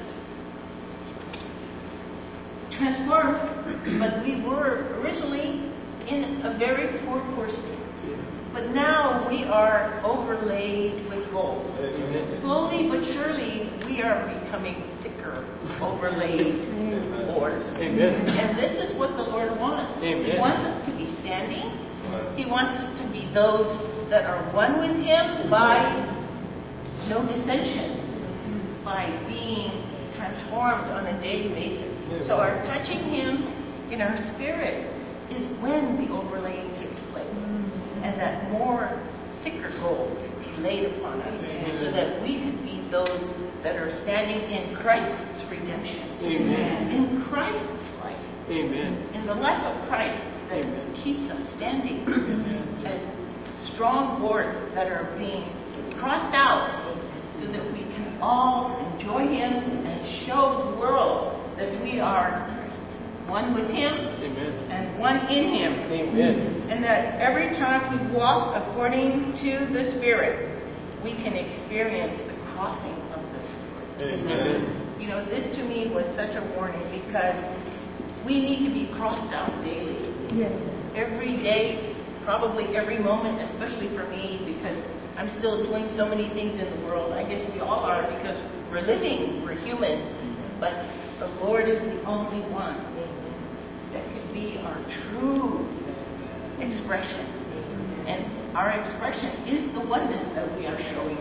transformed. But we were originally in a very poor, poor state. But now we are overlaid with gold. Amen. Slowly but surely, we are becoming thicker, overlaid boards. Amen. And this is what the Lord wants. Amen. He wants us to be standing. He wants us to be those that are one with Him by no dissension, by being transformed on a daily basis. So our touching Him in our spirit is when the overlaying takes place. And that more thicker gold could be laid upon us, Amen. So that we could be those that are standing in Christ's redemption. Amen. In Christ's life. Amen. In the life of Christ that Amen. Keeps us standing Amen. As strong boards that are being crossed out so that we can all enjoy Him and show the world that we are one with Him Amen. And one in Him. Amen. And that every time we walk according to the Spirit, we can experience the crossing of the Spirit. Amen. You know, this to me was such a warning because we need to be crossed out daily. Yes. Every day, probably every moment, especially for me because I'm still doing so many things in the world. I guess we all are because we're living, we're human. But the Lord is the only one that could be our true expression. And our expression is the oneness that we are showing.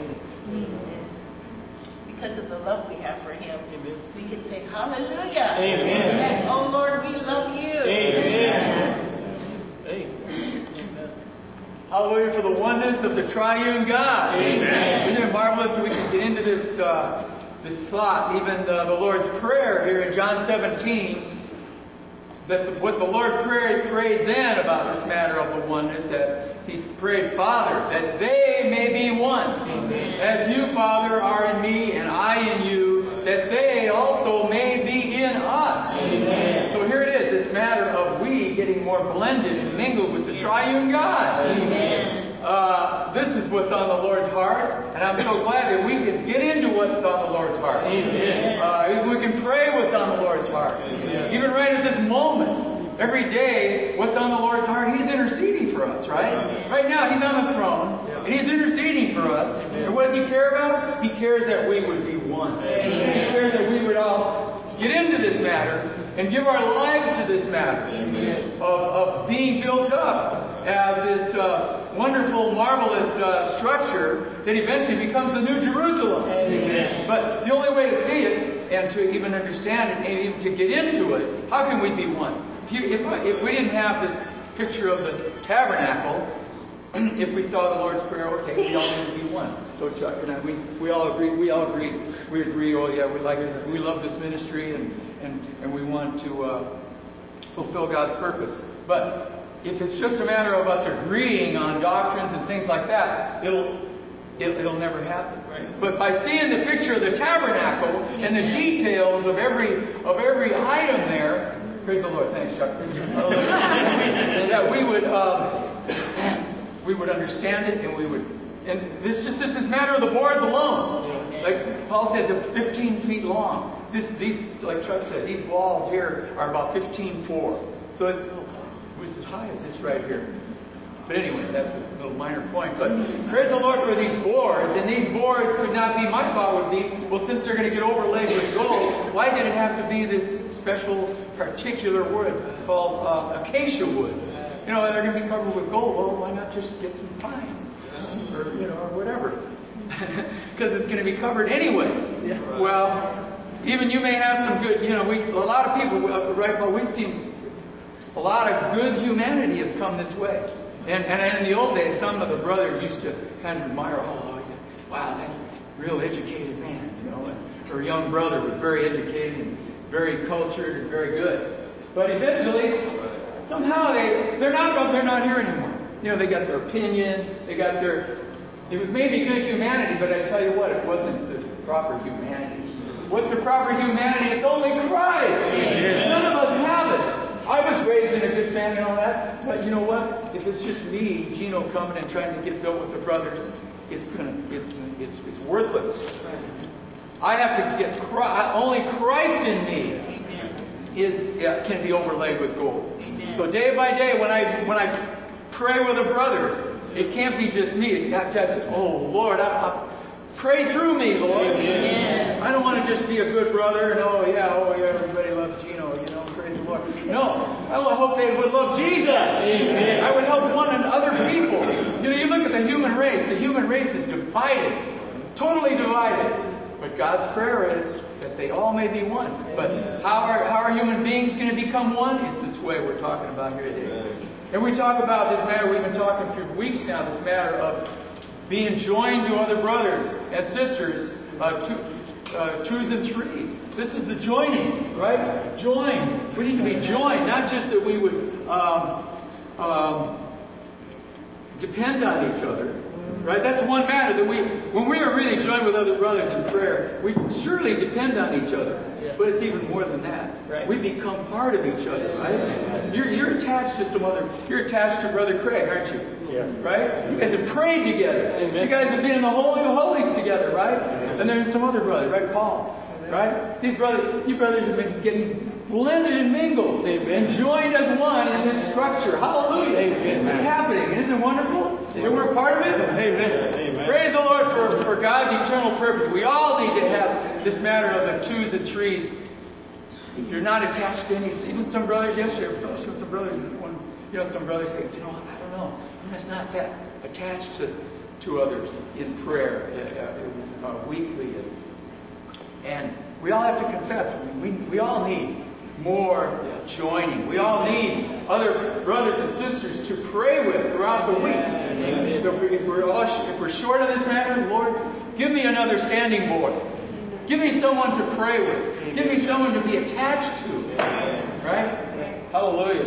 Because of the love we have for Him, we can say, Hallelujah. Amen. Oh Lord, we love You. Amen. Amen. Hallelujah for the oneness of the triune God. Amen. Isn't it marvelous that we can get into this uh, this slot, even uh, the Lord's Prayer here in John seventeen, that the, what the Lord prayed, prayed then about this matter of the oneness, that He prayed, Father, that they may be one. Amen. As You, Father, are in Me and I in You, that they also may be in us. Amen. So here it is, this matter of we getting more blended and mingled with the triune God. Amen. Uh, this is what's on the Lord's heart, and I'm so glad that we can get into what's on the Lord's heart. Amen. Uh, we can pray what's on the Lord's heart. Amen. Even right at this moment, every day, what's on the Lord's heart? He's interceding for us, right? Amen. Right now, He's on the throne, and He's interceding for us. Amen. And what does He care about? He cares that we would be one. Amen. He cares that we would all get into this matter and give our lives to this matter of, of being built up. as this uh, wonderful, marvelous uh, structure that eventually becomes the New Jerusalem. Amen. But the only way to see it and to even understand it and even to get into it, how can we be one? If, you, if, if we didn't have this picture of the tabernacle, if we saw the Lord's Prayer, okay, we all need to be one. So Chuck and I, we, we all agree. We all agree. We agree. Oh yeah, we like this. We love this ministry, and and, and we want to uh, fulfill God's purpose. But if it's just a matter of us agreeing on doctrines and things like that, it'll it, it'll never happen. Right? But by seeing the picture of the tabernacle and the details of every of every item there, praise the Lord. Thanks, Chuck. That we would. Um, We would understand it, and we would, and this just is this matter of the boards alone. Like Paul said, they're fifteen feet long. This, these, like Chuck said, these walls here are about fifteen four. So it's, it's as high as this right here. But anyway, that's a little minor point. But praise the Lord for these boards, and these boards could not be. My thought would be, well, since they're going to get overlaid with gold, why did it have to be this special, particular wood called uh, acacia wood? You know, they're going to be covered with gold. Well, why not just get some pine? Or, you know, or whatever. Because it's going to be covered anyway. Yeah. Well, even you may have some good, you know, we a lot of people, right, but we've seen a lot of good humanity has come this way. And, and in the old days, some of the brothers used to kind of admire, oh, he said, wow, that real educated man, you know. And her young brother was very educated and very cultured and very good. But eventually, somehow they, they're not they're not here anymore. You know, they got their opinion, they got their, it was maybe good humanity, but I tell you what, it wasn't the proper humanity. What's the proper humanity? It's only Christ. Amen. None of us have it. I was raised in a good family and all that, but you know what? If it's just me, Gino, coming and trying to get built with the brothers, it's gonna, it's it's it's worthless. I have to get Christ, only Christ in me is yeah, can be overlaid with gold. So day by day, when I when I pray with a brother, it can't be just me. It has to say, oh Lord, I, I, pray through me, Lord. Amen. I don't want to just be a good brother and oh yeah, oh yeah, everybody loves Gino, you know, praise the Lord. No, I hope they would love Jesus. Amen. I would help one and other people. You know, you look at the human race. The human race is divided, totally divided. But God's prayer is that they all may be one. But how are, how are human beings going to become one? It's this way we're talking about here today. And we talk about this matter, we've been talking for weeks now, this matter of being joined to other brothers and sisters, uh, two, uh, twos and threes. This is the joining, right? Join. We need to be joined, not just that we would um, um, depend on each other. Right? That's one matter that we, when we are really joined with other brothers in prayer, we surely depend on each other. Yeah. But it's even more than that. Right. We become part of each other, right? You're, you're attached to some other, you're attached to Brother Craig, aren't you? Yes. Right? You guys have prayed together. Amen. You guys have been in the Holy of Holies together, right? Amen. And there's some other brother, right? Paul. Amen. Right? These brothers, you brothers have been getting blended and mingled. Amen. And joined as one in this structure. Hallelujah. Amen. It's happening. Isn't it wonderful? And we're a part of it? Amen. Amen. Praise the Lord for, for God's eternal purpose. We all need to have this matter of the twos and threes. If you're not attached to any, even some brothers yesterday, some brothers, one, you know, some brothers say, you know, I don't know, I'm just not that attached to, to others in prayer uh, uh, weekly. And, and we all have to confess, we, we all need more joining. We all need other brothers and sisters to pray with throughout the week. Amen. If, we, if, we're all, if we're short on this matter, Lord, give me another standing board. Give me someone to pray with. Amen. Give me someone to be attached to. Amen. Right? Amen. Hallelujah.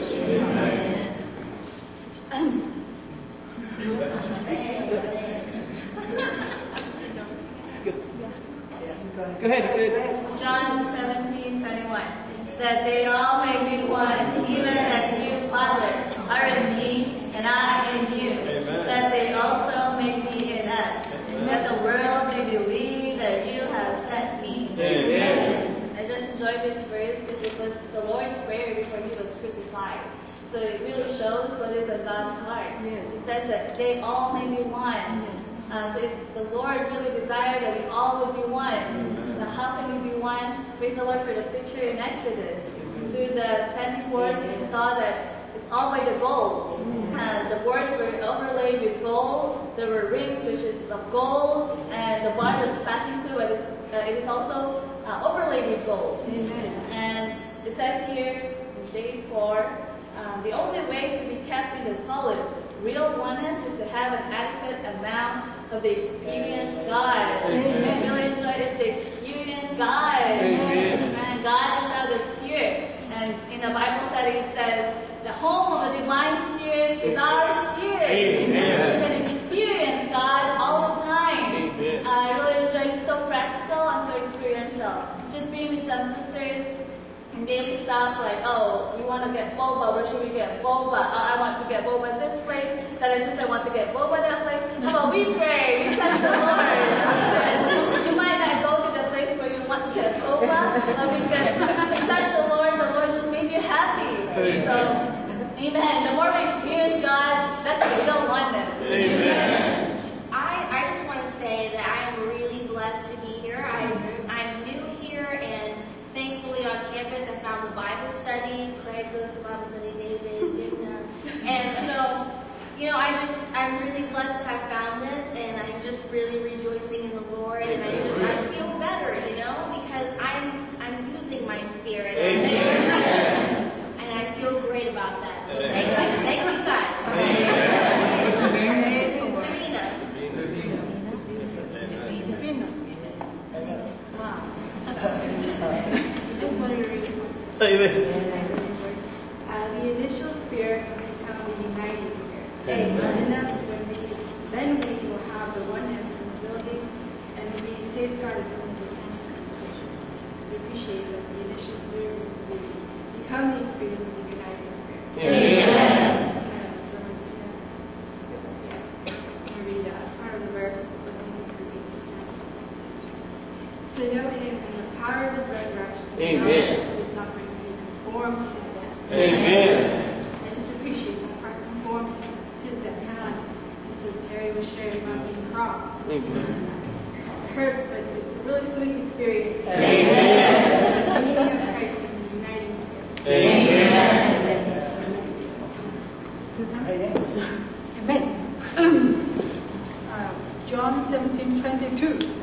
Go ahead. Go ahead. John seventeen twenty-one. That they all may be one, even as you, Father, are in me, and I in you. Amen. That they also may be in us. Amen. That the world may believe that you have sent me. Amen. I just enjoyed this verse because it was the Lord's Prayer before he was crucified. So it really shows what is in God's heart. Yes. It says that they all may be one. Uh, so if the Lord really desired that we all would be one. Amen. Now how can we be one? Praise the Lord for the picture in Exodus. Mm-hmm. Through the ten reports, we saw that it's all made of gold. And the boards were overlaid with gold. There were rings which is of gold, and the bar that's passing through it is, uh, it is also uh, overlaid with gold. Amen. And it says here in day four, um, the only way to be kept in the solid, real oneness is to have an adequate amount of the experience God. Amen. Really enjoy is to experience God. Amen. And God is now the Spirit. And in the Bible study it says, the home of the divine spirit is our spirit. Amen. We can experience God all the time. Amen. Uh, I really enjoy it. It's so practical and so experiential. Just being with some sisters and daily stuff like, oh, we want to get boba. Where should we get boba? Uh, I want to get boba at this place. That is, I want to get boba at that place. How about we pray? We touch the Lord. You might not go to the place where you want to get boba, but we can touch the Lord. The Lord should make you happy. So, amen. The more we experience God, that's the real oneness. Amen. I, I just want to say that I am really blessed to be here. I, I'm new here, and thankfully on campus I found the Bible study. Craig goes to Bible study, David, Digna. And so, you know, I just, I'm really blessed to have found this, and I'm just really rejoicing in the Lord, and I just, I feel better, you know, because I'm, I'm using my spirit. Amen. And I feel great about that. So thank you, thank you guys. What's your name? Serena. Wow. Just wanted to read something. Amen. Uh, the initial spirit will become the uniting spirit. Amen. And that's when we, then we will have the oneness in the building and be safeguarded from the dysfunction. To appreciate that the initial spirit will be, become the experience of the uniting spirit. Amen. And, um, yeah. Yeah. I'll read uh, part of the verse. To know him and the power of his resurrection. Amen. Is not going to be conformed to his death. Amen. I just appreciate that part, conformed to his death. Kind of like Mister Terry was sharing about being crossed. Amen. It hurts, but it's a really sweet experience. Amen. The meaning of Christ and the uniting spirit. Amen. Amen. uh, John seventeen twenty-two.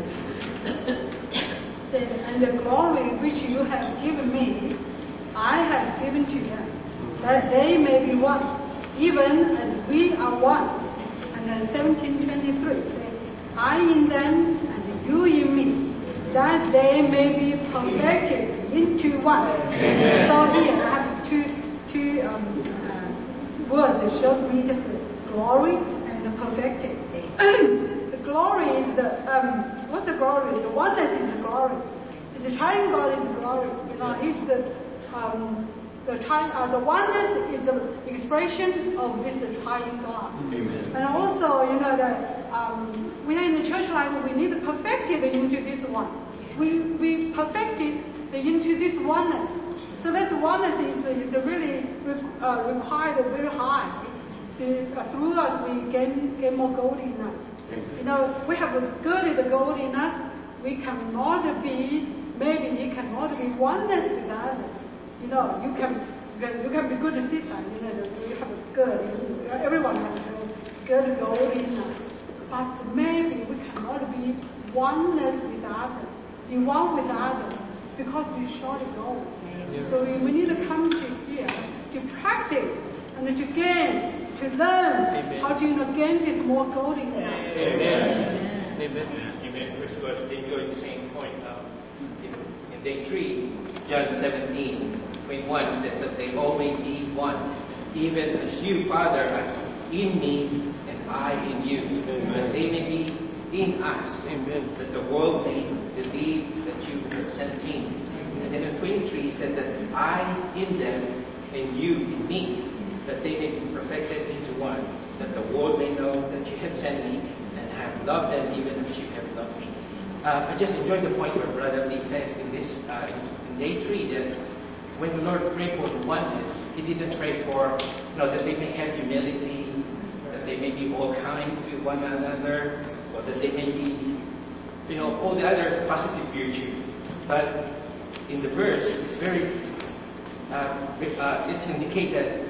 Said, and the glory which you have given me, I have given to them, that they may be one, even as we are one. And then seventeen twenty-three says, I in them and you in me, that they may be perfected into one. Amen. So here I have two two um, uh, words. It shows me the glory and the perfected. The glory is the um, what's the glory? The oneness is the glory. The triune God is glory. You know, He's the um, the tri- uh, the oneness is the expression of this triune God. Amen. And also, you know, that um, we are in the church life. We need to perfect it into this one. We we perfected into this oneness. So this oneness is, is really uh, required very high. The, uh, through us, we gain gain more gold in us. You know, we have a good the gold in us. We cannot be, maybe you cannot be oneness with others. You know, you can, you can, you can be good sister. You know, you have a good. You, everyone has a good gold in us. But maybe we cannot be oneness with others, be one with others, because we short gold. So we, we need to come to here to practice and to gain. To learn Amen. How to you know, gain this more gold in us. Amen. Amen. Amen. First of all, enjoyed the same point. Um, in, in day three, John seventeen, twenty-one says that they all may be one, even as you, Father, as in me and I in you. That they may be in us. Amen. That the world may believe that you have sent me. And then in twenty-three, it says that I in them and you in me, that they may be perfected into one, that the world may know that you have sent me and have loved them even as you have loved me. Uh, I just enjoyed the point where Brother Lee says in this, uh, in, in day three, that when the Lord prayed for the oneness, He didn't pray for, you know, that they may have humility, that they may be all kind to one another, or that they may be, you know, all the other positive virtues. But in the verse, it's very, uh, uh, it's indicated that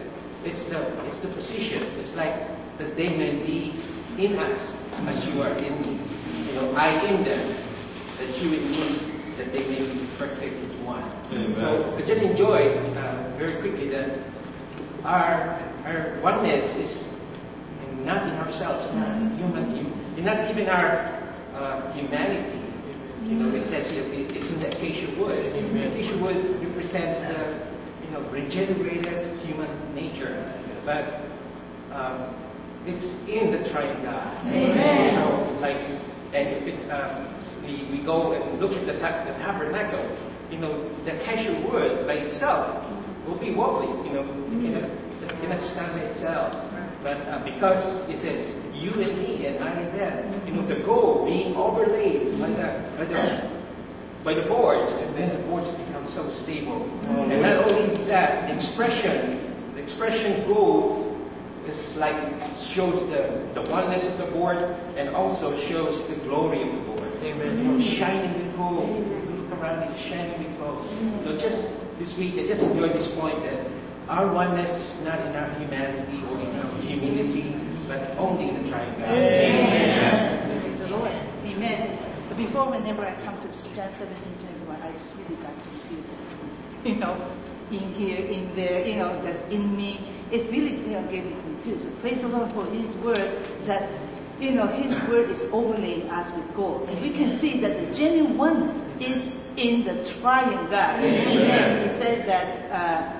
it's the it's the position. It's like that they may be in us as you are in me. You know, I in them, that you in me, that they may be perfect in one. Amen. So I just enjoy uh, very quickly that our our oneness is not in ourselves, not human, not even our uh, humanity. You know, it says here, it's in the acacia wood. Acacia wood represents the, you know, regenerated human nature, but um, it's in the triune God. Amen. So, like, and if it's um, we, we go and look at the, ta- the tabernacle, you know, the acacia wood by itself will be wobbly. You know, it cannot, it cannot stand by itself. But uh, because it says you and me and I and them, you know, the gold being overlaid by the by the, by the boards, and then the boards become so stable. Oh, and not only that, the expression, the expression gold is like shows the, the oneness of the board, and also shows the glory of the board. Amen. You know, shining with gold. Look around it, shining with gold. So just this week, I just enjoyed this point that our oneness is not in our humanity or in our humility, but only in the triune God. Amen. Praise the Lord. Amen. But before, whenever I come to John seventeen twenty-one, I just really got confused. You know, in here, in there, you know, that's in me. It really, you know, gave me confused. So praise the Lord for His word that, you know, His word is overlaying us with gold. And we can see that the genuine oneness is in the triune God. Amen. He said that. Uh,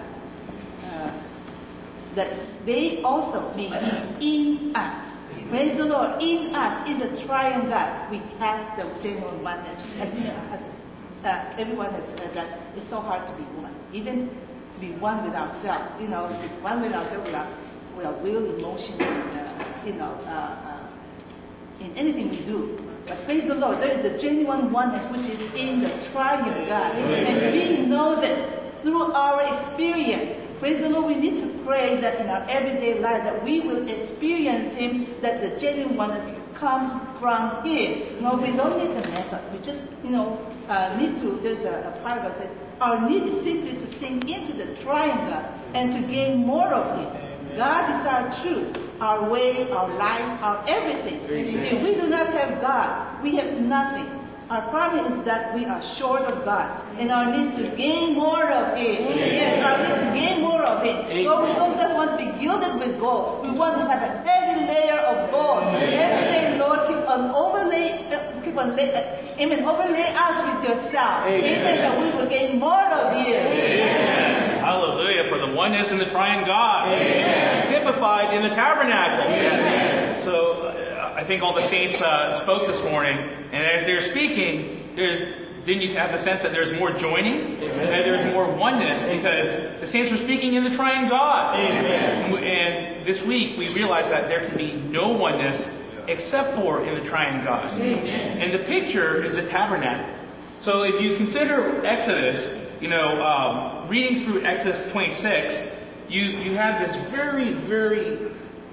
that they also may be in us. Praise the Lord. In us, in the triune God, we have the genuine oneness. As, as uh, everyone has said that it's so hard to be one. Even to be one with ourselves. You know, to be one with ourselves with our, with our will, emotion, and, uh, you know, uh, uh, in anything we do. But praise the Lord, there is the genuine oneness which is in the triune God. And we know this through our experience. Praise the Lord, we need to pray that in our everyday life that we will experience Him, that the genuine oneness comes from Him. No, we don't need the method. We just, you know, uh, need to, there's a, a paragraph that says, our need is simply to sink into the triune God and to gain more of Him. God is our truth, our way, our life, our everything. If we do not have God, we have nothing. Our problem is that we are short of God, and our needs to gain more of it. Yes, our needs to gain more of it. So we don't just want to be gilded with gold. We want to have a heavy layer of gold. Every day, Lord, keep on overlay, uh, keep on lay, uh, amen, overlay us with yourself. Amen. That we will gain more of you. Amen. Hallelujah for the oneness in the triune God. Amen. Typified in the tabernacle. Amen. So uh, I think all the saints uh, spoke this morning, and as they're speaking, there's didn't you have the sense that there's more joining, Amen. And there's more oneness, because the saints were speaking in the triune God. Amen. And, and this week we realized that there can be no oneness except for in the triune God. Amen. And the picture is a tabernacle. So if you consider Exodus, you know, um, reading through Exodus twenty-six, you, you have this very, very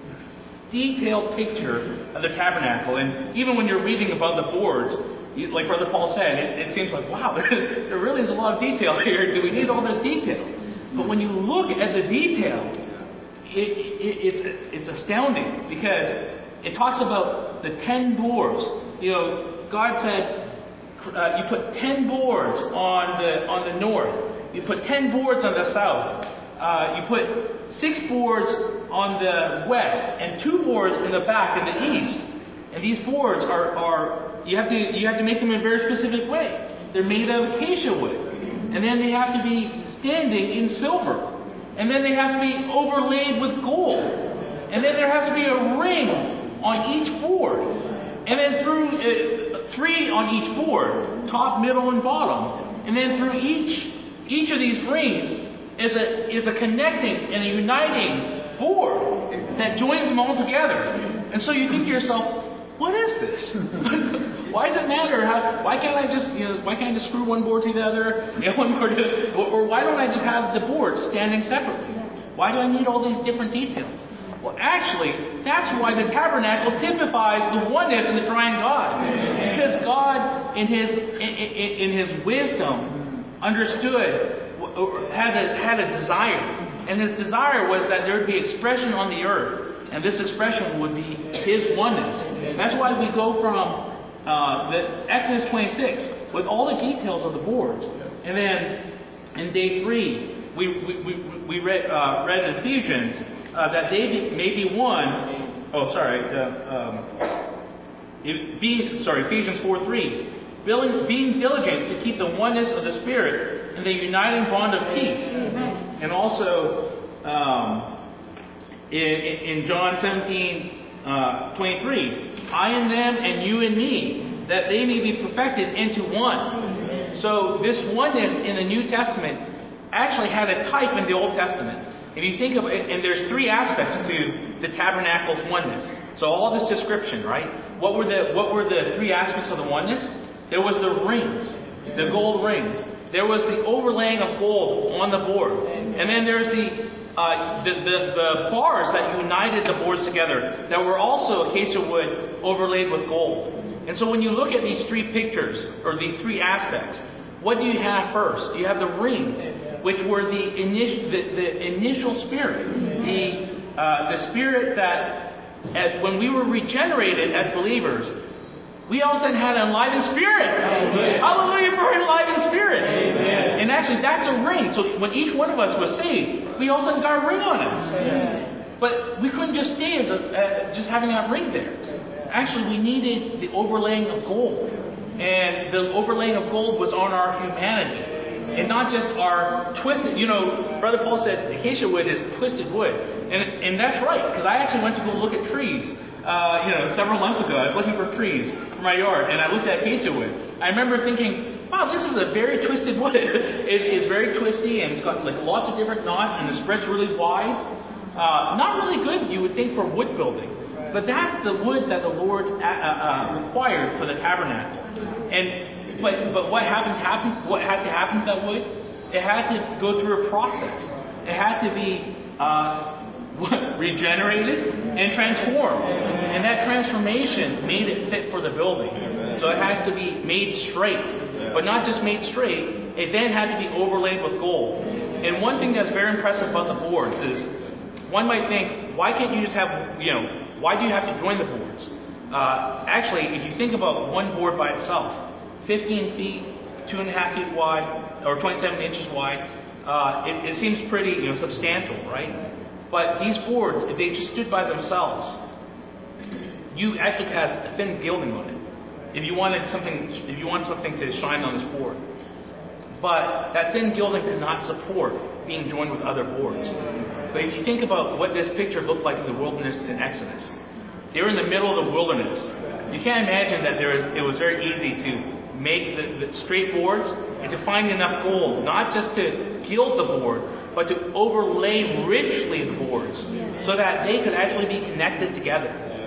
detailed picture of the tabernacle. And even when you're reading above the boards, you, like Brother Paul said, it, it seems like, wow, there, there really is a lot of detail here. Do we need all this detail? But when you look at the detail, it, it, it's, it's astounding, because it talks about the ten boards. You know, God said, Uh, you put ten boards on the on the north. You put ten boards on the south. Uh, you put six boards on the west and two boards in the back in the east. And these boards are, are you have to you have to make them in a very specific way. They're made of acacia wood, and then they have to be standing in silver, and then they have to be overlaid with gold, and then there has to be a ring on each board, and then through. Uh, Three on each board, top, middle, and bottom. And then through each each of these rings is a is a connecting and a uniting board that joins them all together. And so you think to yourself, what is this? Why does it matter? How, why can't I just you know why can't I just screw one board to the other, you know, one board to, or, or why don't I just have the boards standing separately? Why do I need all these different details? Well, actually, that's why the tabernacle typifies the oneness in the triune God. Because God, in His in, in, in His wisdom, understood, or had a had a desire And his desire was that there would be expression on the earth, and this expression would be his oneness. That's why we go from uh, the Exodus twenty-six with all the details of the boards, and then in day three we we, we, we read uh, read in Ephesians uh, that they may be one. Oh, sorry. Uh, um, it, being sorry, Ephesians four three. Being, being diligent to keep the oneness of the Spirit in the uniting bond of peace. Amen. And also um, in, in John seventeen twenty-three, I in them and you in me, that they may be perfected into one. Amen. So this oneness in the New Testament actually had a type in the Old Testament. If you think of it, and there's three aspects to the tabernacle's oneness. So all this description, right? What were the what were the three aspects of the oneness? There was the rings, the gold rings. There was the overlaying of gold on the board. And then there's the, uh, the, the, the bars that united the boards together that were also acacia wood overlaid with gold. And so when you look at these three pictures, or these three aspects, what do you have first? You have the rings, which were the, initi- the, the initial spirit. The, uh, the spirit that, at, when we were regenerated as believers, we all of a sudden had an enlivened spirit. Amen. Hallelujah for an enlivened spirit. Amen. And actually, that's a ring. So when each one of us was saved, we all of a sudden got a ring on us. Amen. But we couldn't just stay as a, uh, just having that ring there. Actually, we needed the overlaying of gold. And the overlaying of gold was on our humanity. And not just our twisted, you know, Brother Paul said acacia wood is twisted wood. And, and that's right, because I actually went to go look at trees. Uh, you know, several months ago, I was looking for trees for my yard, and I looked at acacia wood. I remember thinking, wow, this is a very twisted wood. it, it's very twisty, and it's got like lots of different knots, and the spread's really wide. Uh, not really good, you would think, for wood building. But that's the wood that the Lord uh, uh, required for the tabernacle. And but but what happened? Happened? What had to happen to that wood? It had to go through a process. It had to be. Uh, regenerated and transformed. And that transformation made it fit for the building. So it has to be made straight. But not just made straight, it then had to be overlaid with gold. And one thing that's very impressive about the boards is, one might think, why can't you just have, you know, why do you have to join the boards? Uh, actually, if you think about one board by itself, fifteen feet, two and a half feet wide, or twenty-seven inches wide, uh, it, it seems pretty, you know, substantial, right? But these boards, if they just stood by themselves, you actually had a thin gilding on it. If you wanted something, if you want something to shine on this board, but that thin gilding could not support being joined with other boards. But if you think about what this picture looked like in the wilderness in Exodus, they were in the middle of the wilderness. You can't imagine that there was. It was very easy to make the, the straight boards and to find enough gold, not just to gild the board, but to overlay richly the boards so that they could actually be connected together.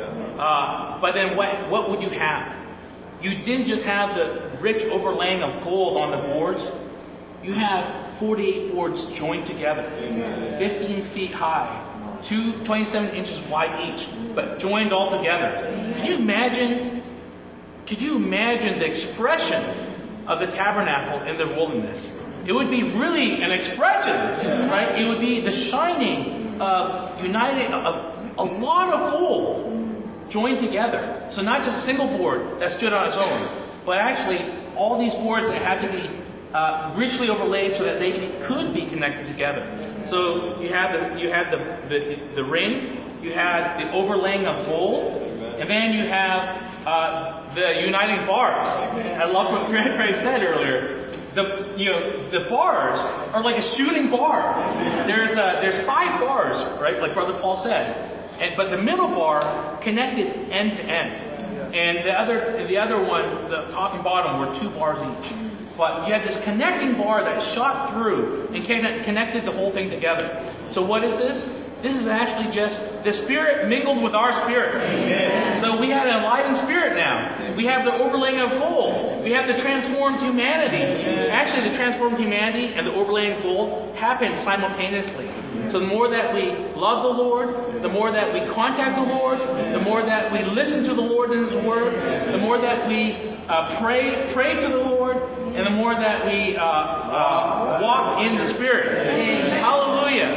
Uh, but then what, what would you have? You didn't just have the rich overlaying of gold on the boards. You have forty-eight boards joined together, fifteen feet high, two, twenty-seven inches wide each, but joined all together. Can you imagine? Could you imagine the expression of the tabernacle in the wilderness? It would be really an expression, right? It would be the shining of uniting a, a lot of gold joined together. So not just a single board that stood on its own, but actually all these boards that had to be uh, richly overlaid so that they could be connected together. So you had the you had the the, the ring, you had the overlaying of gold, and then you have uh, the uniting bars. I love what Craig said earlier. The you know the bars are like a shooting bar. There's uh, there's five bars, right? Like Brother Paul said, and but the middle bar connected end to end, and the other the other ones, the top and bottom, were two bars each. But you had this connecting bar that shot through and connected the whole thing together. So what is this? This is actually just the Spirit mingled with our spirit. Amen. So we had an enlivened spirit now. We have the overlaying of gold. We have the transformed humanity. Amen. Actually, the transformed humanity and the overlaying of gold happen simultaneously. So the more that we love the Lord, the more that we contact the Lord, the more that we listen to the Lord in His Word, the more that we uh, pray pray to the Lord, and the more that we uh, uh, walk in the Spirit. Amen. Hallelujah.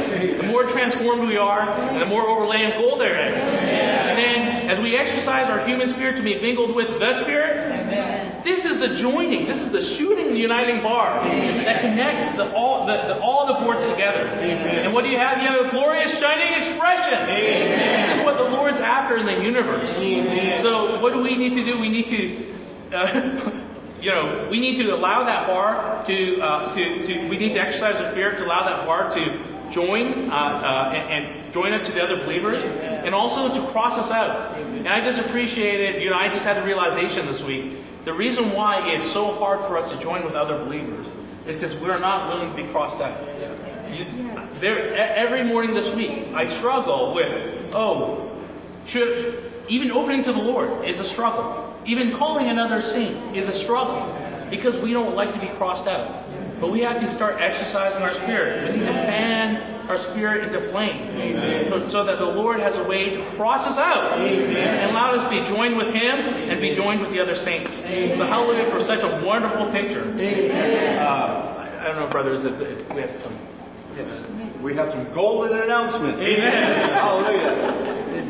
more transformed we are, and the more overlaying gold there is. And then, as we exercise our human spirit to be mingled with the Spirit, this is the joining, this is the shooting, the uniting bar that connects the, all, the, the, all the boards together. And what do you have? You have a glorious, shining expression. This is what the Lord's after in the universe. So, what do we need to do? We need to... Uh, You know, we need to allow that bar to, uh, to, to, we need to exercise the Spirit to allow that bar to join, uh, uh, and, and join us to the other believers, and also to cross us out. And I just appreciated, you know, I just had the realization this week, the reason why it's so hard for us to join with other believers is because we're not willing to be crossed out. You, there, every morning this week, I struggle with, oh, should, even opening to the Lord is a struggle. Even calling another saint is a struggle because we don't like to be crossed out. But we have to start exercising our spirit. We need to fan our spirit into flame so, so that the Lord has a way to cross us out and allow us to be joined with Him and be joined with the other saints. So hallelujah for such a wonderful picture. Uh, I don't know, brothers, if, if we have some... We have some golden announcements. Amen. Hallelujah.